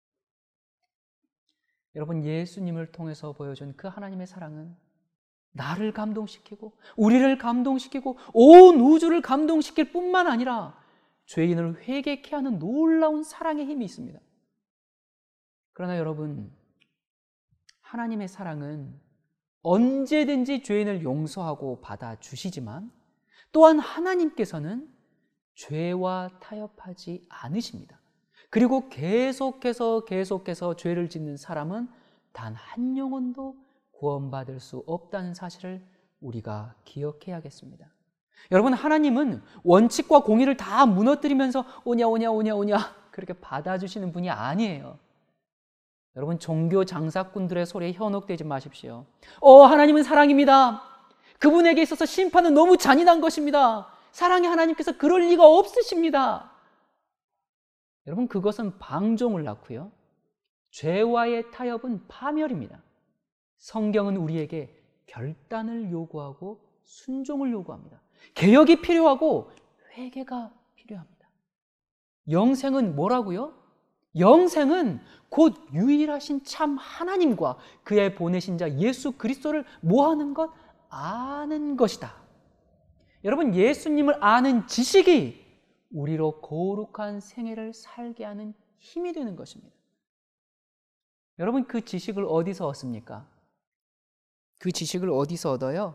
S4: 여러분 예수님을 통해서 보여준 그 하나님의 사랑은 나를 감동시키고 우리를 감동시키고 온 우주를 감동시킬 뿐만 아니라 죄인을 회개케 하는 놀라운 사랑의 힘이 있습니다. 그러나 여러분 하나님의 사랑은 언제든지 죄인을 용서하고 받아주시지만 또한 하나님께서는 죄와 타협하지 않으십니다. 그리고 계속해서 죄를 짓는 사람은 단 한 영혼도 구원받을 수 없다는 사실을 우리가 기억해야겠습니다. 여러분 하나님은 원칙과 공의를 다 무너뜨리면서 오냐 그렇게 받아주시는 분이 아니에요. 여러분 종교 장사꾼들의 소리에 현혹되지 마십시오. 하나님은 사랑입니다. 그분에게 있어서 심판은 너무 잔인한 것입니다. 사랑의 하나님께서 그럴 리가 없으십니다. 여러분 그것은 방종을 낳고요. 죄와의 타협은 파멸입니다. 성경은 우리에게 결단을 요구하고 순종을 요구합니다. 개혁이 필요하고 회개가 필요합니다. 영생은 뭐라고요? 영생은 곧 유일하신 참 하나님과 그의 보내신 자 예수 그리스도를 뭐하는 것? 아는 것이다. 여러분 예수님을 아는 지식이 우리로 거룩한 생애를 살게 하는 힘이 되는 것입니다. 여러분 그 지식을 어디서 얻습니까? 그 지식을 어디서 얻어요?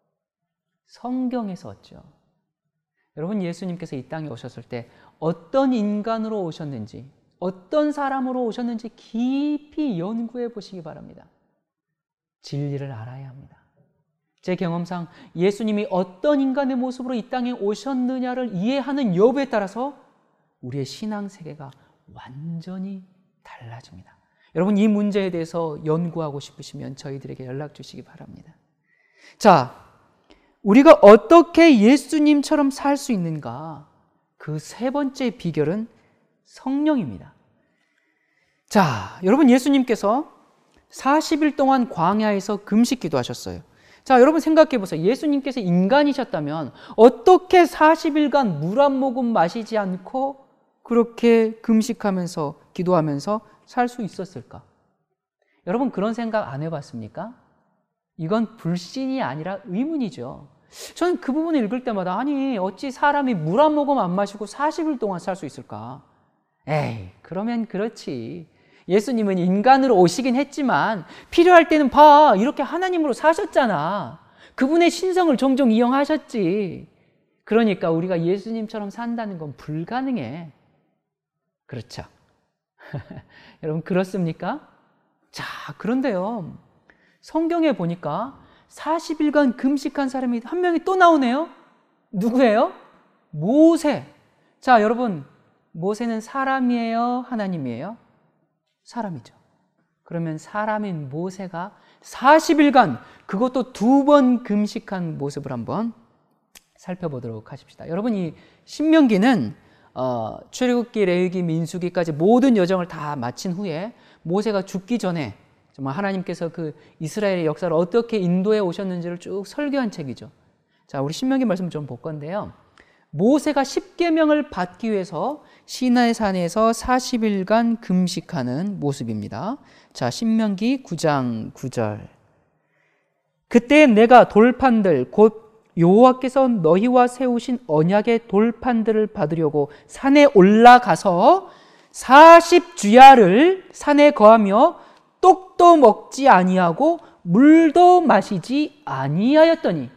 S4: 성경에서 얻죠. 여러분 예수님께서 이 땅에 오셨을 때 어떤 인간으로 오셨는지 어떤 사람으로 오셨는지 깊이 연구해 보시기 바랍니다. 진리를 알아야 합니다. 제 경험상 예수님이 어떤 인간의 모습으로 이 땅에 오셨느냐를 이해하는 여부에 따라서 우리의 신앙 세계가 완전히 달라집니다. 여러분, 이 문제에 대해서 연구하고 싶으시면 저희들에게 연락 주시기 바랍니다. 자, 우리가 어떻게 예수님처럼 살 수 있는가? 그 세 번째 비결은 성령입니다. 자, 여러분, 예수님께서 40일 동안 광야에서 금식 기도하셨어요. 자, 여러분 생각해 보세요. 예수님께서 인간이셨다면 어떻게 40일간 물 한 모금 마시지 않고 그렇게 금식하면서 기도하면서 살 수 있었을까? 여러분, 그런 생각 안 해봤습니까? 이건 불신이 아니라 의문이죠. 저는 그 부분을 읽을 때마다 아니 어찌 사람이 물 한 모금 안 마시고 40일 동안 살 수 있을까? 에이, 그러면 그렇지. 예수님은 인간으로 오시긴 했지만 필요할 때는 봐, 이렇게 하나님으로 사셨잖아. 그분의 신성을 종종 이용하셨지. 그러니까 우리가 예수님처럼 산다는 건 불가능해. 그렇죠? 여러분, 그렇습니까? 자, 그런데요, 성경에 보니까 40일간 금식한 사람이 한 명이 또 나오네요. 누구예요? 모세. 자, 여러분, 모세는 사람이에요? 하나님이에요? 사람이죠. 그러면 사람인 모세가 40일간 그것도 2번 금식한 모습을 한번 살펴보도록 하십시다. 여러분, 이 신명기는 출애굽기, 레위기, 민수기까지 모든 여정을 다 마친 후에 모세가 죽기 전에 정말 하나님께서 그 이스라엘의 역사를 어떻게 인도해 오셨는지를 쭉 설교한 책이죠. 자, 우리 신명기 말씀 좀 볼 건데요. 모세가 십계명을 받기 위해서 시나이 산에서 40일간 금식하는 모습입니다. 자, 신명기 9장 9절. 그때 내가 돌판들 곧 여호와께서 너희와 세우신 언약의 돌판들을 받으려고 산에 올라가서 40주야를 산에 거하며 떡도 먹지 아니하고 물도 마시지 아니하였더니.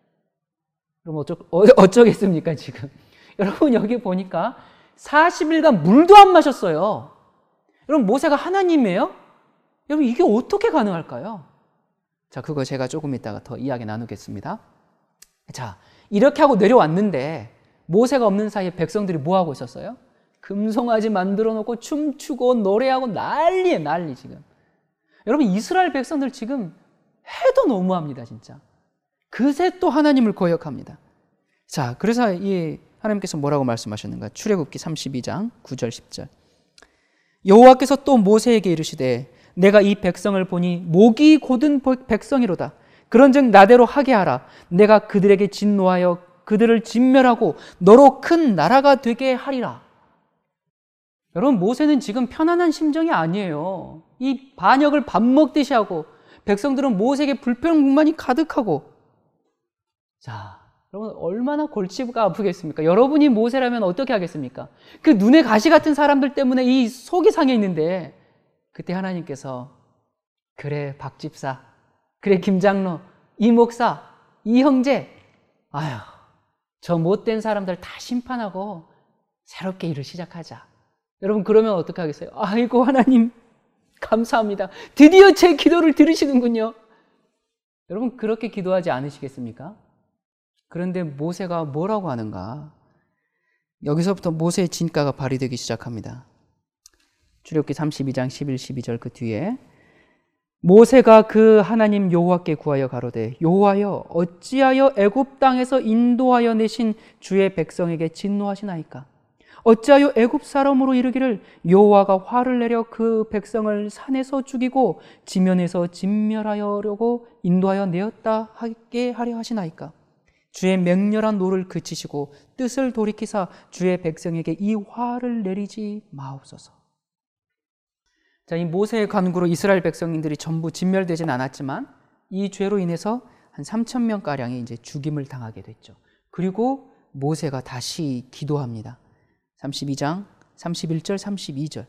S4: 그럼 어쩌겠습니까 지금? 여러분, 여기 보니까 40일간 물도 안 마셨어요. 여러분, 모세가 하나님이에요? 여러분, 이게 어떻게 가능할까요? 자, 그거 제가 조금 이따가 더 이야기 나누겠습니다. 자, 이렇게 하고 내려왔는데 모세가 없는 사이에 백성들이 뭐 하고 있었어요? 금송아지 만들어 놓고 춤추고 노래하고 난리에 난리 지금. 여러분, 이스라엘 백성들 지금 해도 너무합니다, 진짜. 그새 또 하나님을 거역합니다. 자, 그래서 이 하나님께서 뭐라고 말씀하셨는가? 출애굽기 32장 9절 10절. 여호와께서 또 모세에게 이르시되 내가 이 백성을 보니 목이 곧은 백성이로다. 그런즉 나대로 하게 하라. 내가 그들에게 진노하여 그들을 진멸하고 너로 큰 나라가 되게 하리라. 여러분, 모세는 지금 편안한 심정이 아니에요. 이 반역을 밥 먹듯이 하고 백성들은 모세에게 불평불만이 가득하고. 자, 여러분, 얼마나 골치가 아프겠습니까? 여러분이 모세라면 어떻게 하겠습니까? 그 눈에 가시 같은 사람들 때문에 이 속이 상해 있는데 그때 하나님께서 그래 박집사, 그래 김장로, 이 목사, 이 형제, 아휴, 저 못된 사람들 다 심판하고 새롭게 일을 시작하자. 여러분, 그러면 어떻게 하겠어요? 아이고 하나님 감사합니다. 드디어 제 기도를 들으시는군요. 여러분, 그렇게 기도하지 않으시겠습니까? 그런데 모세가 뭐라고 하는가? 여기서부터 모세의 진가가 발휘되기 시작합니다. 출애굽기 32장 11, 12절 그 뒤에 모세가 그 하나님 여호와께 구하여 가로되 여호와여 어찌하여 애굽 땅에서 인도하여 내신 주의 백성에게 진노하시나이까? 어찌하여 애굽 사람으로 이르기를 여호와가 화를 내려 그 백성을 산에서 죽이고 지면에서 진멸하려고 인도하여 내었다 하게 하려 하시나이까? 주의 맹렬한 노를 그치시고 뜻을 돌이키사 주의 백성에게 이 화를 내리지 마옵소서. 자, 이 모세의 간구로 이스라엘 백성들이 전부 진멸되진 않았지만 이 죄로 인해서 한 3,000명가량이 이제 죽임을 당하게 됐죠. 그리고 모세가 다시 기도합니다. 32장 31절 32절.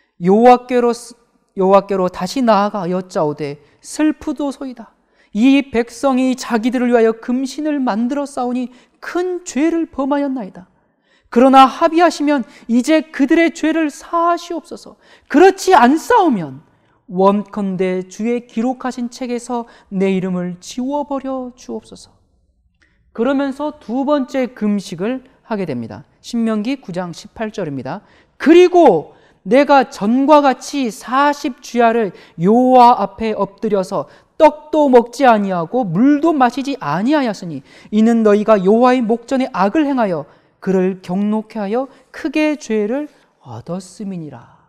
S4: 여호와께로 다시 나아가 여짜오되 슬프도소이다. 이 백성이 자기들을 위하여 금신을 만들어 싸우니 큰 죄를 범하였나이다. 그러나 합의하시면 이제 그들의 죄를 사하시옵소서. 그렇지 않사오면 원컨대 주의 기록하신 책에서 내 이름을 지워버려 주옵소서. 그러면서 두 번째 금식을 하게 됩니다. 신명기 9장 18절입니다. 그리고 내가 전과 같이 40주야를 여호와 앞에 엎드려서 떡도 먹지 아니하고 물도 마시지 아니하였으니 이는 너희가 여호와의 목전에 악을 행하여 그를 경노케 하여 크게 죄를 얻었음이니라.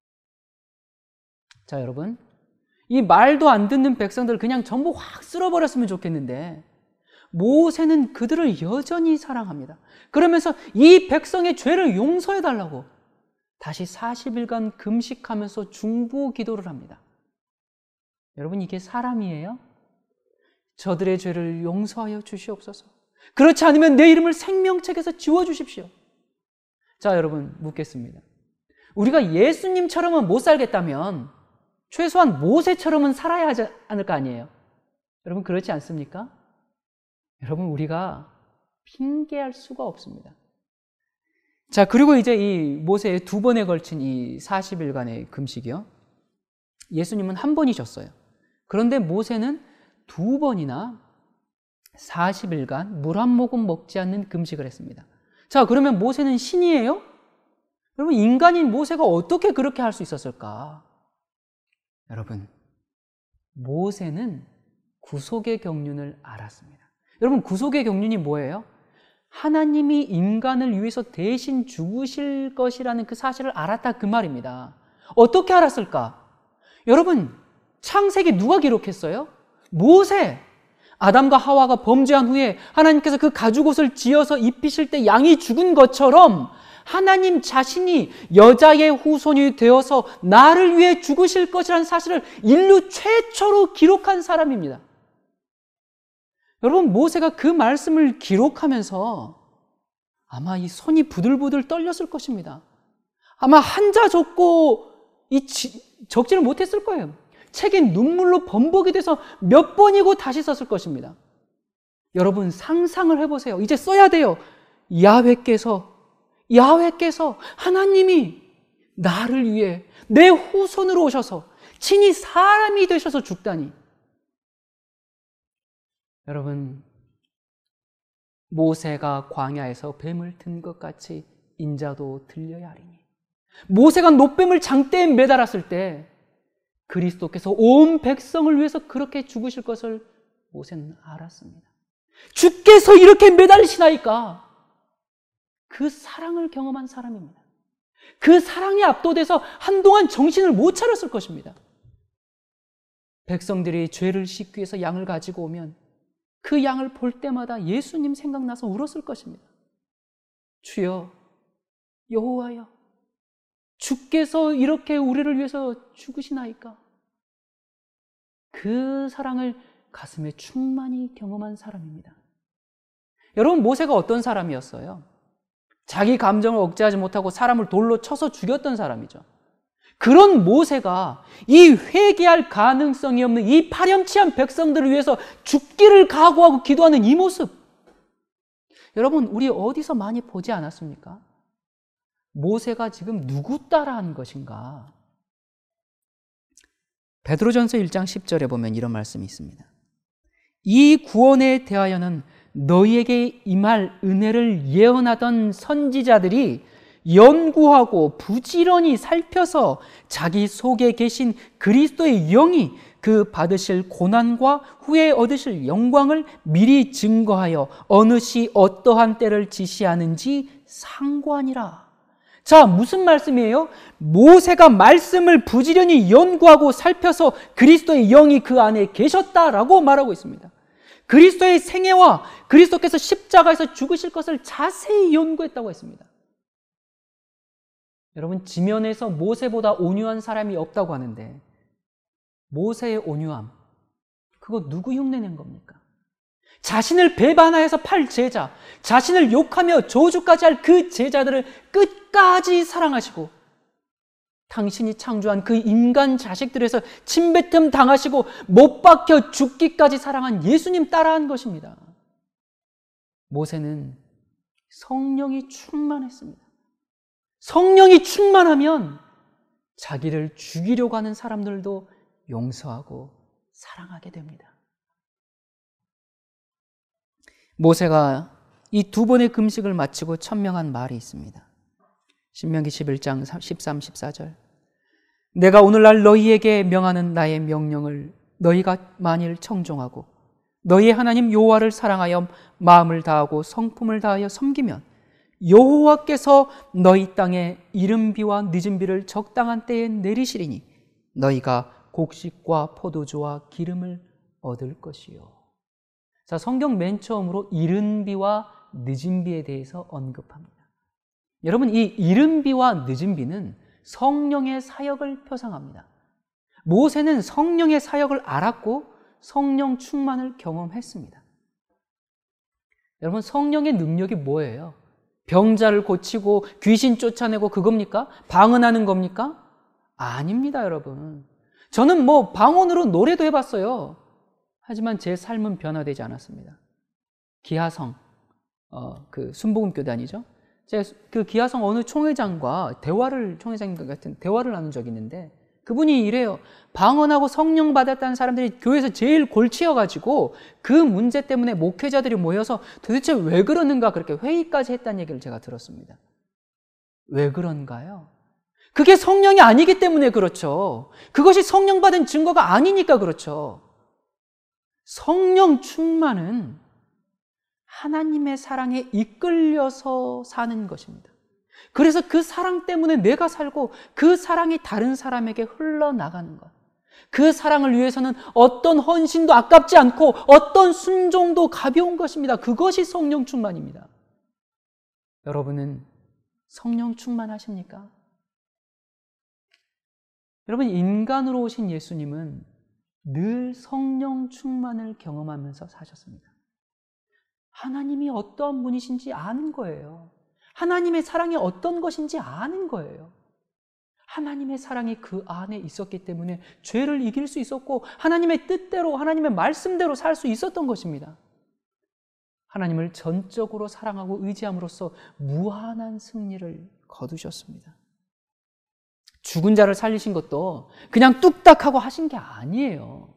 S4: 자, 여러분, 이 말도 안 듣는 백성들 그냥 전부 확 쓸어버렸으면 좋겠는데 모세는 그들을 여전히 사랑합니다. 그러면서 이 백성의 죄를 용서해달라고 다시 40일간 금식하면서 중보 기도를 합니다. 여러분, 이게 사람이에요? 저들의 죄를 용서하여 주시옵소서. 그렇지 않으면 내 이름을 생명책에서 지워주십시오. 자, 여러분, 묻겠습니다. 우리가 예수님처럼은 못 살겠다면 최소한 모세처럼은 살아야 하지 않을 거 아니에요? 여러분, 그렇지 않습니까? 여러분, 우리가 핑계할 수가 없습니다. 자, 그리고 이제 이 모세의 두 번에 걸친 이 40일간의 금식이요. 예수님은 한 번이셨어요. 그런데 모세는 두 번이나 40일간 물 한 모금 먹지 않는 금식을 했습니다. 자, 그러면 모세는 신이에요? 여러분, 인간인 모세가 어떻게 그렇게 할 수 있었을까? 여러분, 모세는 구속의 경륜을 알았습니다. 여러분, 구속의 경륜이 뭐예요? 하나님이 인간을 위해서 대신 죽으실 것이라는 그 사실을 알았다, 그 말입니다. 어떻게 알았을까? 여러분, 창세기 누가 기록했어요? 모세! 아담과 하와가 범죄한 후에 하나님께서 그 가죽옷을 지어서 입히실 때 양이 죽은 것처럼 하나님 자신이 여자의 후손이 되어서 나를 위해 죽으실 것이라는 사실을 인류 최초로 기록한 사람입니다. 여러분, 모세가 그 말씀을 기록하면서 아마 이 손이 부들부들 떨렸을 것입니다. 아마 한자 적고 적지를 못했을 거예요. 책이 눈물로 번복이 돼서 몇 번이고 다시 썼을 것입니다. 여러분, 상상을 해보세요. 이제 써야 돼요. 야훼께서 하나님이 나를 위해 내 후손으로 오셔서 친히 사람이 되셔서 죽다니. 여러분, 모세가 광야에서 뱀을 든 것 같이 인자도 들려야 하리니. 모세가 놋뱀을 장대에 매달았을 때 그리스도께서 온 백성을 위해서 그렇게 죽으실 것을 모세는 알았습니다. 주께서 이렇게 매달리시나이까? 그 사랑을 경험한 사람입니다. 그 사랑에 압도돼서 한동안 정신을 못 차렸을 것입니다. 백성들이 죄를 씻기 위해서 양을 가지고 오면 그 양을 볼 때마다 예수님 생각나서 울었을 것입니다. 주여, 여호와여, 주께서 이렇게 우리를 위해서 죽으시나이까? 그 사랑을 가슴에 충만히 경험한 사람입니다. 여러분, 모세가 어떤 사람이었어요? 자기 감정을 억제하지 못하고 사람을 돌로 쳐서 죽였던 사람이죠. 그런 모세가 이 회개할 가능성이 없는 이 파렴치한 백성들을 위해서 죽기를 각오하고 기도하는 이 모습, 여러분, 우리 어디서 많이 보지 않았습니까? 모세가 지금 누구 따라한 것인가? 베드로전서 1장 10절에 보면 이런 말씀이 있습니다. 이 구원에 대하여는 너희에게 임할 은혜를 예언하던 선지자들이 연구하고 부지런히 살펴서 자기 속에 계신 그리스도의 영이 그 받으실 고난과 후에 얻으실 영광을 미리 증거하여 어느 시 어떠한 때를 지시하는지 상고하니라. 자, 무슨 말씀이에요? 모세가 말씀을 부지런히 연구하고 살펴서 그리스도의 영이 그 안에 계셨다라고 말하고 있습니다. 그리스도의 생애와 그리스도께서 십자가에서 죽으실 것을 자세히 연구했다고 했습니다. 여러분, 지면에서 모세보다 온유한 사람이 없다고 하는데 모세의 온유함, 그거 누구 흉내낸 겁니까? 자신을 배반하여서 팔 제자, 자신을 욕하며 저주까지 할 그 제자들을 끝까지 사랑하시고 당신이 창조한 그 인간 자식들에서 침뱉음 당하시고 못 박혀 죽기까지 사랑한 예수님 따라한 것입니다. 모세는 성령이 충만했습니다. 성령이 충만하면 자기를 죽이려고 하는 사람들도 용서하고 사랑하게 됩니다. 모세가 이 두 번의 금식을 마치고 천명한 말이 있습니다. 신명기 11장 13, 14절. 내가 오늘날 너희에게 명하는 나의 명령을 너희가 만일 청종하고 너희의 하나님 여호와를 사랑하여 마음을 다하고 성품을 다하여 섬기면 여호와께서 너희 땅에 이른비와 늦은비를 적당한 때에 내리시리니 너희가 곡식과 포도주와 기름을 얻을 것이요. 자, 성경 맨 처음으로 이른비와 늦은비에 대해서 언급합니다. 여러분, 이 이른비와 늦은비는 성령의 사역을 표상합니다. 모세는 성령의 사역을 알았고 성령 충만을 경험했습니다. 여러분, 성령의 능력이 뭐예요? 병자를 고치고 귀신 쫓아내고 그겁니까? 방언하는 겁니까? 아닙니다, 여러분. 저는 방언으로 노래도 해봤어요. 하지만 제 삶은 변화되지 않았습니다. 기하성, 그 순복음교단이죠. 제가 그 기하성 어느 총회장과 총회장님 같은 대화를 나눈 적이 있는데 그분이 이래요. 방언하고 성령 받았다는 사람들이 교회에서 제일 골치여가지고 그 문제 때문에 목회자들이 모여서 도대체 왜 그러는가 그렇게 회의까지 했다는 얘기를 제가 들었습니다. 왜 그런가요? 그게 성령이 아니기 때문에 그렇죠. 그것이 성령 받은 증거가 아니니까 그렇죠. 성령 충만은 하나님의 사랑에 이끌려서 사는 것입니다. 그래서 그 사랑 때문에 내가 살고 그 사랑이 다른 사람에게 흘러나가는 것. 그 사랑을 위해서는 어떤 헌신도 아깝지 않고 어떤 순종도 가벼운 것입니다. 그것이 성령 충만입니다. 여러분은 성령 충만하십니까? 여러분, 인간으로 오신 예수님은 늘 성령 충만을 경험하면서 사셨습니다. 하나님이 어떠한 분이신지 아는 거예요. 하나님의 사랑이 어떤 것인지 아는 거예요. 하나님의 사랑이 그 안에 있었기 때문에 죄를 이길 수 있었고 하나님의 뜻대로, 하나님의 말씀대로 살 수 있었던 것입니다. 하나님을 전적으로 사랑하고 의지함으로써 무한한 승리를 거두셨습니다. 죽은 자를 살리신 것도 그냥 뚝딱 하고 하신 게 아니에요.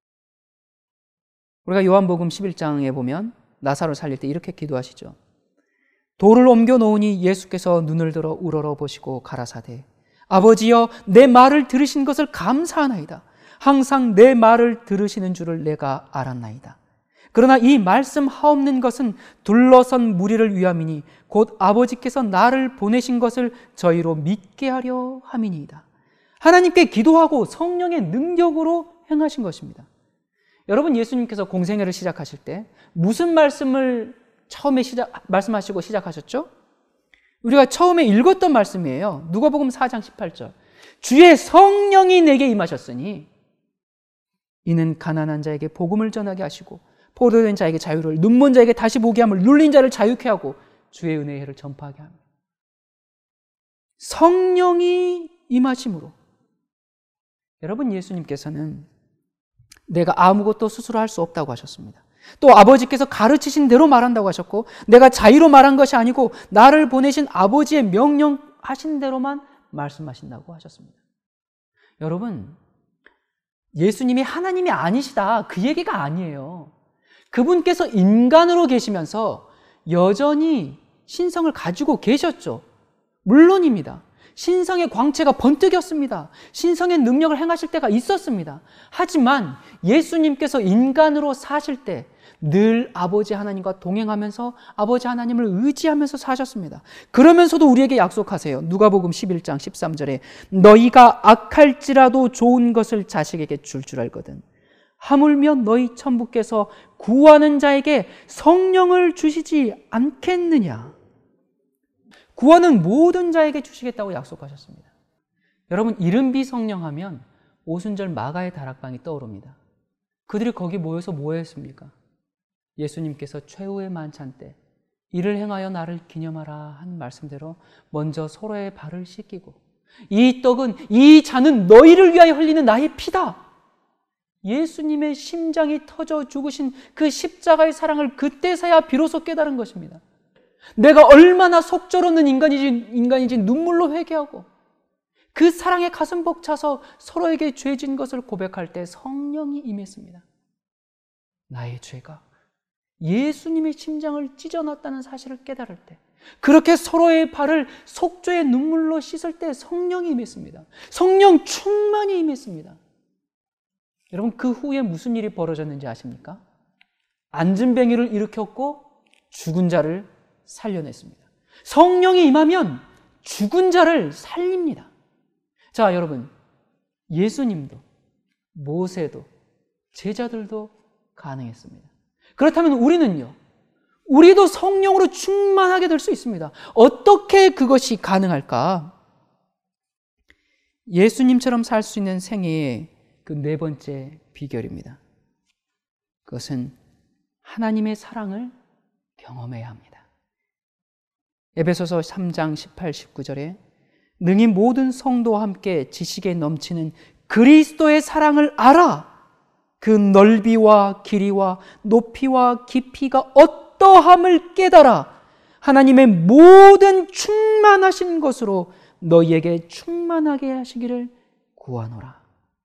S4: 우리가 요한복음 11장에 보면 나사로 살릴 때 이렇게 기도하시죠. 돌을 옮겨 놓으니 예수께서 눈을 들어 우러러 보시고 가라사대 아버지여 내 말을 들으신 것을 감사하나이다. 항상 내 말을 들으시는 줄을 내가 알았나이다. 그러나 이 말씀 하옵는 것은 둘러선 무리를 위함이니 곧 아버지께서 나를 보내신 것을 저희로 믿게 하려 함이니이다. 하나님께 기도하고 성령의 능력으로 행하신 것입니다. 여러분, 예수님께서 공생애를 시작하실 때 무슨 말씀을 처음에 말씀하시고 시작하셨죠? 우리가 처음에 읽었던 말씀이에요. 누가복음 4장 18절. 주의 성령이 내게 임하셨으니 이는 가난한 자에게 복음을 전하게 하시고 포로된 자에게 자유를, 눈먼 자에게 다시 보게 함을, 눌린 자를 자유케 하고 주의 은혜의 해를 전파하게 합니다. 성령이 임하심으로. 여러분, 예수님께서는 내가 아무것도 스스로 할 수 없다고 하셨습니다. 또 아버지께서 가르치신 대로 말한다고 하셨고 내가 자의로 말한 것이 아니고 나를 보내신 아버지의 명령하신 대로만 말씀하신다고 하셨습니다. 여러분, 예수님이 하나님이 아니시다 그 얘기가 아니에요. 그분께서 인간으로 계시면서 여전히 신성을 가지고 계셨죠. 물론입니다. 신성의 광채가 번뜩였습니다. 신성의 능력을 행하실 때가 있었습니다. 하지만 예수님께서 인간으로 사실 때 늘 아버지 하나님과 동행하면서 아버지 하나님을 의지하면서 사셨습니다. 그러면서도 우리에게 약속하세요. 누가복음 11장 13절에 너희가 악할지라도 좋은 것을 자식에게 줄 알거든 하물며 너희 천부께서 구하는 자에게 성령을 주시지 않겠느냐. 구하는 모든 자에게 주시겠다고 약속하셨습니다. 여러분, 이른비 성령 하면 오순절 마가의 다락방이 떠오릅니다. 그들이 거기 모여서 뭐 했습니까? 예수님께서 최후의 만찬 때 이를 행하여 나를 기념하라 한 말씀대로 먼저 서로의 발을 씻기고 이 떡은, 이 잔은 너희를 위하여 흘리는 나의 피다. 예수님의 심장이 터져 죽으신 그 십자가의 사랑을 그때서야 비로소 깨달은 것입니다. 내가 얼마나 속절없는 인간인지 눈물로 회개하고 그 사랑에 가슴 벅차서 서로에게 죄진 것을 고백할 때 성령이 임했습니다. 나의 죄가 예수님의 심장을 찢어놨다는 사실을 깨달을 때, 그렇게 서로의 발을 속죄의 눈물로 씻을 때 성령이 임했습니다. 성령 충만이 임했습니다. 여러분, 그 후에 무슨 일이 벌어졌는지 아십니까? 안진뱅이를 일으켰고 죽은 자를 살려냈습니다. 성령이 임하면 죽은 자를 살립니다. 자, 여러분, 예수님도 모세도 제자들도 가능했습니다. 그렇다면 우리는요, 우리도 성령으로 충만하게 될 수 있습니다. 어떻게 그것이 가능할까? 예수님처럼 살 수 있는 생애의 그 네 번째 비결입니다. 그것은 하나님의 사랑을 경험해야 합니다. 에베소서 3장 18, 19절에 능히 모든 성도와 함께 지식에 넘치는 그리스도의 사랑을 알아 그 넓이와 길이와 높이와 깊이가 어떠함을 깨달아 하나님의 모든 충만하신 것으로 너희에게 충만하게 하시기를 구하노라.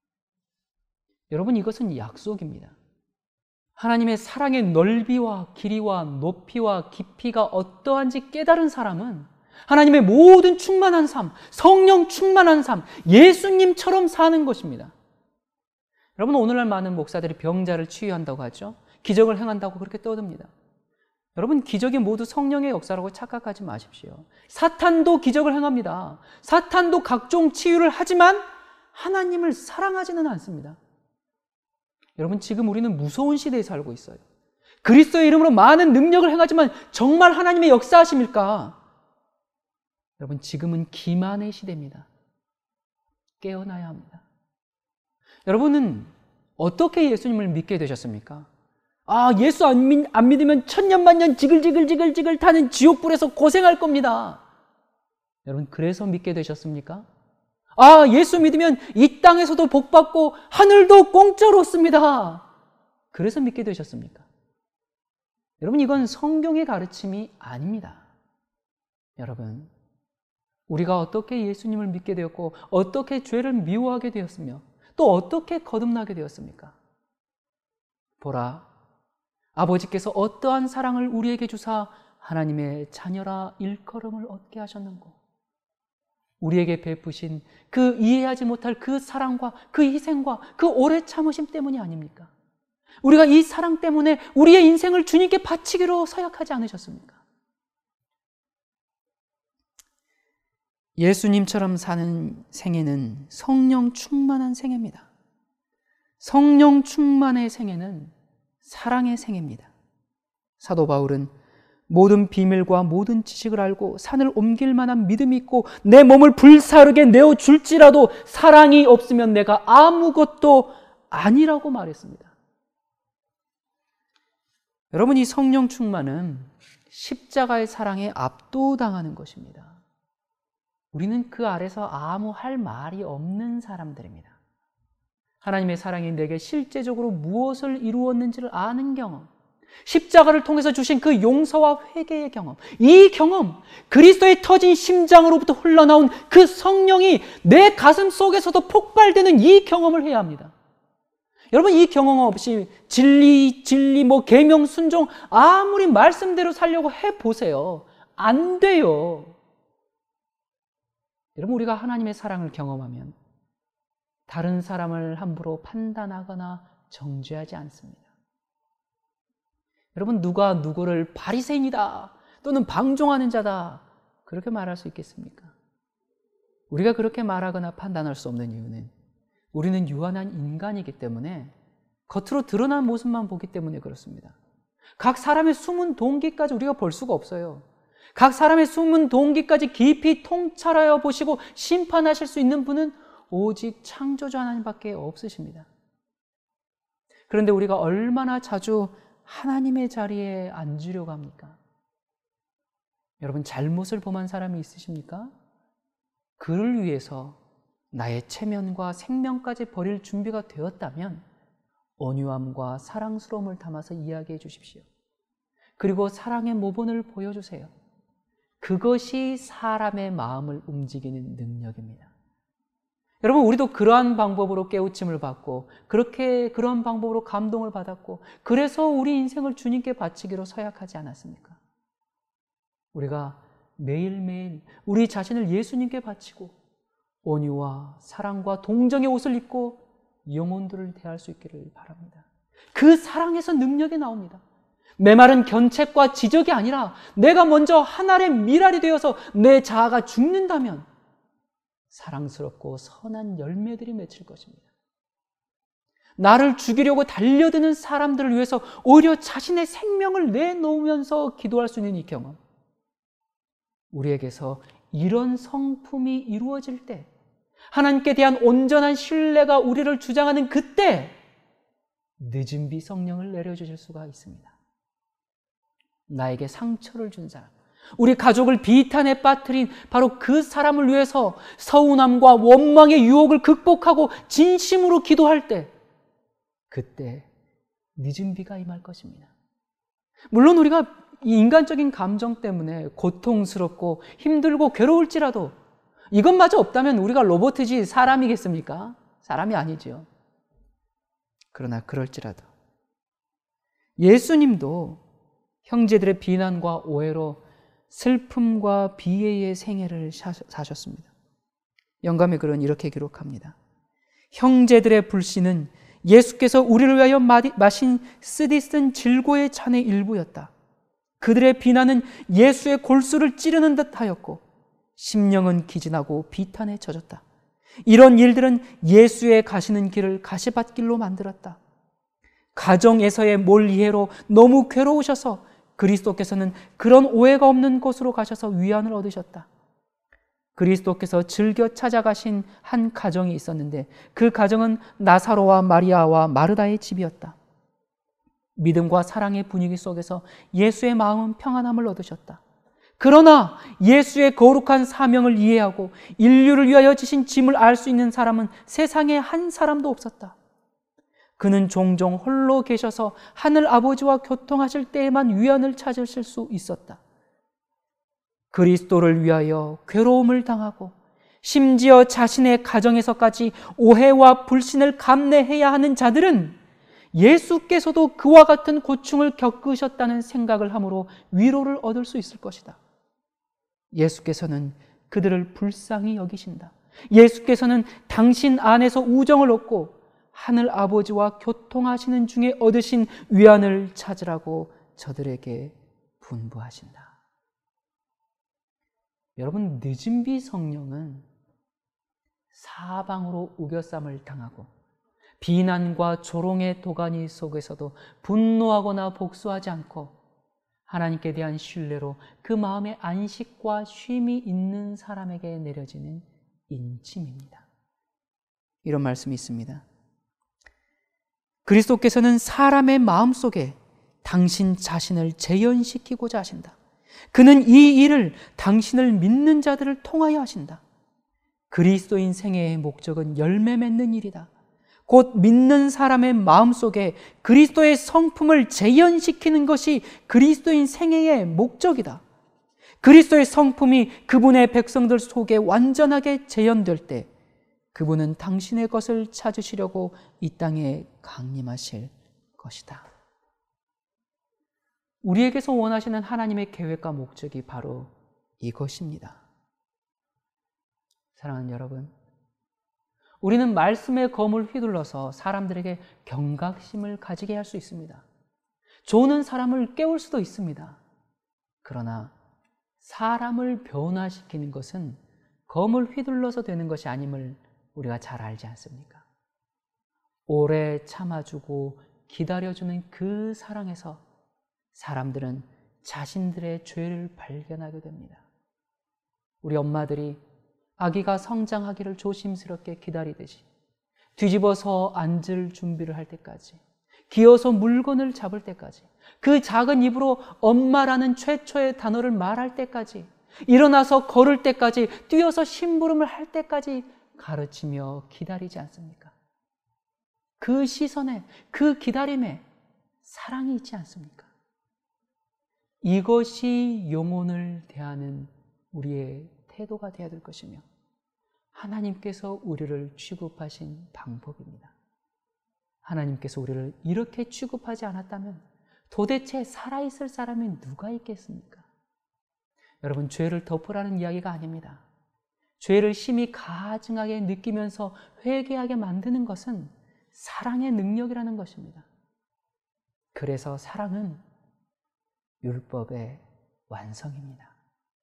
S4: 여러분, 이것은 약속입니다. 하나님의 사랑의 넓이와 길이와 높이와 깊이가 어떠한지 깨달은 사람은 하나님의 모든 충만한 삶, 성령 충만한 삶, 예수님처럼 사는 것입니다. 여러분, 오늘날 많은 목사들이 병자를 치유한다고 하죠. 기적을 행한다고 그렇게 떠듭니다. 여러분, 기적이 모두 성령의 역사라고 착각하지 마십시오. 사탄도 기적을 행합니다. 사탄도 각종 치유를 하지만 하나님을 사랑하지는 않습니다. 여러분, 지금 우리는 무서운 시대에 살고 있어요. 그리스도의 이름으로 많은 능력을 행하지만 정말 하나님의 역사하십니까? 여러분, 지금은 기만의 시대입니다. 깨어나야 합니다. 여러분은 어떻게 예수님을 믿게 되셨습니까? 예수 안 믿으면 천년만년 지글지글 타는 지옥불에서 고생할 겁니다. 여러분, 그래서 믿게 되셨습니까? 예수 믿으면 이 땅에서도 복받고 하늘도 공짜로 얻습니다. 그래서 믿게 되셨습니까? 여러분, 이건 성경의 가르침이 아닙니다. 여러분, 우리가 어떻게 예수님을 믿게 되었고 어떻게 죄를 미워하게 되었으며 또 어떻게 거듭나게 되었습니까? 보라, 아버지께서 어떠한 사랑을 우리에게 주사 하나님의 자녀라 일컬음을 얻게 하셨는고, 우리에게 베푸신 그 이해하지 못할 그 사랑과 그 희생과 그 오래 참으심 때문이 아닙니까? 우리가 이 사랑 때문에 우리의 인생을 주님께 바치기로 서약하지 않으셨습니까? 예수님처럼 사는 생애는 성령 충만한 생애입니다. 성령 충만의 생애는 사랑의 생애입니다. 사도 바울은 모든 비밀과 모든 지식을 알고 산을 옮길 만한 믿음이 있고 내 몸을 불사르게 내어줄지라도 사랑이 없으면 내가 아무것도 아니라고 말했습니다. 여러분, 이 성령 충만은 십자가의 사랑에 압도당하는 것입니다. 우리는 그 아래서 아무 할 말이 없는 사람들입니다. 하나님의 사랑이 내게 실제적으로 무엇을 이루었는지를 아는 경험, 십자가를 통해서 주신 그 용서와 회개의 경험, 이 경험, 그리스도의 터진 심장으로부터 흘러나온 그 성령이 내 가슴 속에서도 폭발되는 이 경험을 해야 합니다. 여러분, 이 경험 없이 진리, 계명, 순종 아무리 말씀대로 살려고 해보세요. 안 돼요. 여러분, 우리가 하나님의 사랑을 경험하면 다른 사람을 함부로 판단하거나 정죄하지 않습니다. 여러분, 누가 누구를 바리새인이다 또는 방종하는 자다 그렇게 말할 수 있겠습니까? 우리가 그렇게 말하거나 판단할 수 없는 이유는 우리는 유한한 인간이기 때문에 겉으로 드러난 모습만 보기 때문에 그렇습니다. 각 사람의 숨은 동기까지 우리가 볼 수가 없어요. 각 사람의 숨은 동기까지 깊이 통찰하여 보시고 심판하실 수 있는 분은 오직 창조주 하나님밖에 없으십니다. 그런데 우리가 얼마나 자주 하나님의 자리에 앉으려고 합니까? 여러분, 잘못을 범한 사람이 있으십니까? 그를 위해서 나의 체면과 생명까지 버릴 준비가 되었다면 온유함과 사랑스러움을 담아서 이야기해 주십시오. 그리고 사랑의 모본을 보여주세요. 그것이 사람의 마음을 움직이는 능력입니다. 여러분, 우리도 그러한 방법으로 깨우침을 받고 그런 방법으로 감동을 받았고 그래서 우리 인생을 주님께 바치기로 서약하지 않았습니까? 우리가 매일매일 우리 자신을 예수님께 바치고 온유와 사랑과 동정의 옷을 입고 영혼들을 대할 수 있기를 바랍니다. 그 사랑에서 능력이 나옵니다. 메마른 견책과 지적이 아니라 내가 먼저 한 알의 밀알이 되어서 내 자아가 죽는다면 사랑스럽고 선한 열매들이 맺힐 것입니다. 나를 죽이려고 달려드는 사람들을 위해서 오히려 자신의 생명을 내놓으면서 기도할 수 있는 이 경험, 우리에게서 이런 성품이 이루어질 때, 하나님께 대한 온전한 신뢰가 우리를 주장하는 그때 늦은 비 성령을 내려주실 수가 있습니다. 나에게 상처를 준 사람, 우리 가족을 비탄에 빠뜨린 바로 그 사람을 위해서 서운함과 원망의 유혹을 극복하고 진심으로 기도할 때, 그때 늦은 비가 임할 것입니다. 물론 우리가 이 인간적인 감정 때문에 고통스럽고 힘들고 괴로울지라도 이것마저 없다면 우리가 로봇이지 사람이겠습니까? 사람이 아니죠. 그러나 그럴지라도 예수님도 형제들의 비난과 오해로 슬픔과 비애의 생애를 사셨습니다. 영감의 글은 이렇게 기록합니다. 형제들의 불신은 예수께서 우리를 위하여 마신 쓰디쓴 질고의 잔의 일부였다. 그들의 비난은 예수의 골수를 찌르는 듯 하였고 심령은 기진하고 비탄에 젖었다. 이런 일들은 예수의 가시는 길을 가시밭길로 만들었다. 가정에서의 몰이해로 너무 괴로우셔서 그리스도께서는 그런 오해가 없는 곳으로 가셔서 위안을 얻으셨다. 그리스도께서 즐겨 찾아가신 한 가정이 있었는데 그 가정은 나사로와 마리아와 마르다의 집이었다. 믿음과 사랑의 분위기 속에서 예수의 마음은 평안함을 얻으셨다. 그러나 예수의 거룩한 사명을 이해하고 인류를 위하여 지신 짐을 알 수 있는 사람은 세상에 한 사람도 없었다. 그는 종종 홀로 계셔서 하늘 아버지와 교통하실 때에만 위안을 찾으실 수 있었다. 그리스도를 위하여 괴로움을 당하고 심지어 자신의 가정에서까지 오해와 불신을 감내해야 하는 자들은 예수께서도 그와 같은 고충을 겪으셨다는 생각을 함으로 위로를 얻을 수 있을 것이다. 예수께서는 그들을 불쌍히 여기신다. 예수께서는 당신 안에서 우정을 얻고 하늘 아버지와 교통하시는 중에 얻으신 위안을 찾으라고 저들에게 분부하신다. 여러분, 늦은 비 성령은 사방으로 우겨쌈을 당하고 비난과 조롱의 도가니 속에서도 분노하거나 복수하지 않고 하나님께 대한 신뢰로 그 마음에 안식과 쉼이 있는 사람에게 내려지는 인침입니다. 이런 말씀이 있습니다. 그리스도께서는 사람의 마음속에 당신 자신을 재현시키고자 하신다. 그는 이 일을 당신을 믿는 자들을 통하여 하신다. 그리스도인 생애의 목적은 열매 맺는 일이다. 곧 믿는 사람의 마음속에 그리스도의 성품을 재현시키는 것이 그리스도인 생애의 목적이다. 그리스도의 성품이 그분의 백성들 속에 완전하게 재현될 때 그분은 당신의 것을 찾으시려고 이 땅에 강림하실 것이다. 우리에게서 원하시는 하나님의 계획과 목적이 바로 이것입니다. 사랑하는 여러분, 우리는 말씀의 검을 휘둘러서 사람들에게 경각심을 가지게 할 수 있습니다. 조는 사람을 깨울 수도 있습니다. 그러나 사람을 변화시키는 것은 검을 휘둘러서 되는 것이 아님을 우리가 잘 알지 않습니까? 오래 참아주고 기다려주는 그 사랑에서 사람들은 자신들의 죄를 발견하게 됩니다. 우리 엄마들이 아기가 성장하기를 조심스럽게 기다리듯이 뒤집어서 앉을 준비를 할 때까지, 기어서 물건을 잡을 때까지, 그 작은 입으로 엄마라는 최초의 단어를 말할 때까지, 일어나서 걸을 때까지, 뛰어서 심부름을 할 때까지 가르치며 기다리지 않습니까? 그 시선에, 그 기다림에 사랑이 있지 않습니까? 이것이 영혼을 대하는 우리의 태도가 되어야 될 것이며 하나님께서 우리를 취급하신 방법입니다. 하나님께서 우리를 이렇게 취급하지 않았다면 도대체 살아있을 사람이 누가 있겠습니까? 여러분, 죄를 덮으라는 이야기가 아닙니다. 죄를 심히 가증하게 느끼면서 회개하게 만드는 것은 사랑의 능력이라는 것입니다. 그래서 사랑은 율법의 완성입니다.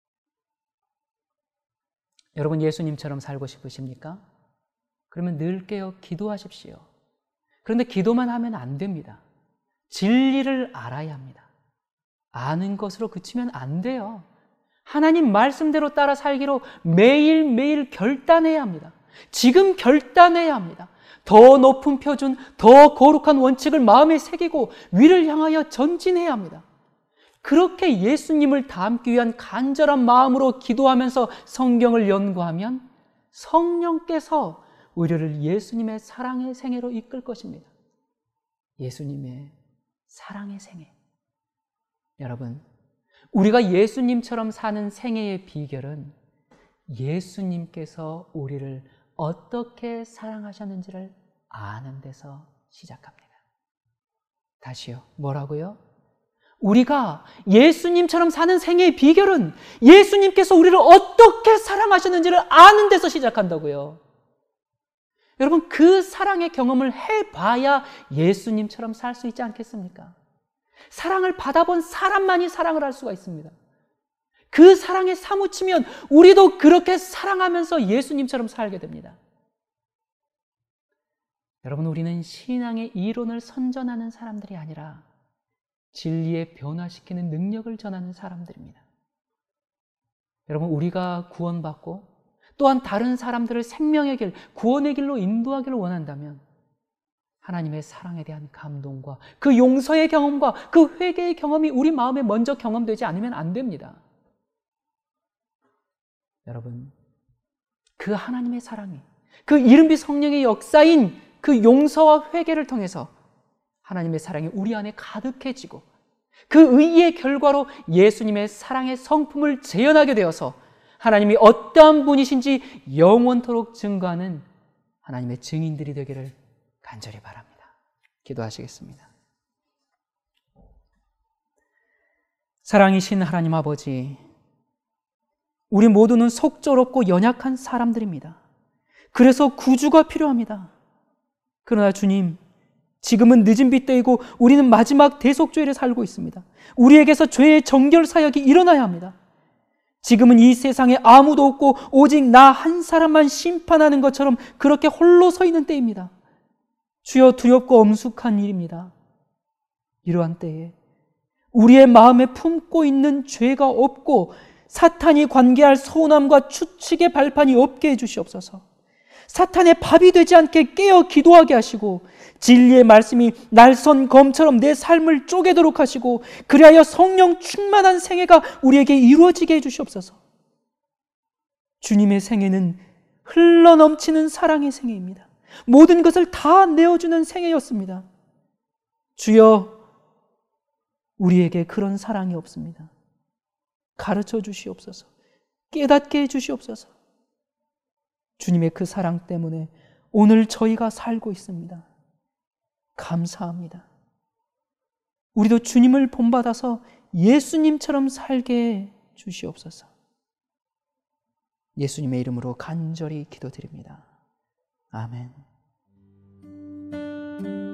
S4: 여러분, 예수님처럼 살고 싶으십니까? 그러면 늘 깨어 기도하십시오. 그런데 기도만 하면 안 됩니다. 진리를 알아야 합니다. 아는 것으로 그치면 안 돼요. 하나님 말씀대로 따라 살기로 매일매일 결단해야 합니다. 지금 결단해야 합니다. 더 높은 표준, 더 거룩한 원칙을 마음에 새기고 위를 향하여 전진해야 합니다. 그렇게 예수님을 닮기 위한 간절한 마음으로 기도하면서 성경을 연구하면 성령께서 우리를 예수님의 사랑의 생애로 이끌 것입니다. 예수님의 사랑의 생애. 여러분, 우리가 예수님처럼 사는 생애의 비결은 예수님께서 우리를 어떻게 사랑하셨는지를 아는 데서 시작합니다. 다시요. 뭐라고요? 우리가 예수님처럼 사는 생애의 비결은 예수님께서 우리를 어떻게 사랑하셨는지를 아는 데서 시작한다고요. 여러분, 그 사랑의 경험을 해봐야 예수님처럼 살 수 있지 않겠습니까? 사랑을 받아본 사람만이 사랑을 할 수가 있습니다. 그 사랑에 사무치면 우리도 그렇게 사랑하면서 예수님처럼 살게 됩니다. 여러분, 우리는 신앙의 이론을 선전하는 사람들이 아니라 진리에 변화시키는 능력을 전하는 사람들입니다. 여러분, 우리가 구원받고 또한 다른 사람들을 생명의 길, 구원의 길로 인도하기를 원한다면 하나님의 사랑에 대한 감동과 그 용서의 경험과 그 회개의 경험이 우리 마음에 먼저 경험되지 않으면 안 됩니다. 여러분, 그 하나님의 사랑이, 그 이른비 성령의 역사인 그 용서와 회개를 통해서 하나님의 사랑이 우리 안에 가득해지고 그 의의 결과로 예수님의 사랑의 성품을 재현하게 되어서 하나님이 어떠한 분이신지 영원토록 증거하는 하나님의 증인들이 되기를 간절히 바랍니다. 기도하시겠습니다. 사랑이신 하나님 아버지, 우리 모두는 속절없고 연약한 사람들입니다. 그래서 구주가 필요합니다. 그러나 주님, 지금은 늦은 비 때이고 우리는 마지막 대속죄를 살고 있습니다. 우리에게서 죄의 정결 사역이 일어나야 합니다. 지금은 이 세상에 아무도 없고 오직 나 한 사람만 심판하는 것처럼 그렇게 홀로 서 있는 때입니다. 주여, 두렵고 엄숙한 일입니다. 이러한 때에 우리의 마음에 품고 있는 죄가 없고 사탄이 관계할 서운함과 추측의 발판이 없게 해주시옵소서. 사탄의 밥이 되지 않게 깨어 기도하게 하시고 진리의 말씀이 날선 검처럼 내 삶을 쪼개도록 하시고 그리하여 성령 충만한 생애가 우리에게 이루어지게 해주시옵소서. 주님의 생애는 흘러넘치는 사랑의 생애입니다. 모든 것을 다 내어주는 생애였습니다. 주여, 우리에게 그런 사랑이 없습니다. 가르쳐 주시옵소서. 깨닫게 해주시옵소서. 주님의 그 사랑 때문에 오늘 저희가 살고 있습니다. 감사합니다. 우리도 주님을 본받아서 예수님처럼 살게 주시옵소서. 예수님의 이름으로 간절히 기도드립니다. 아멘.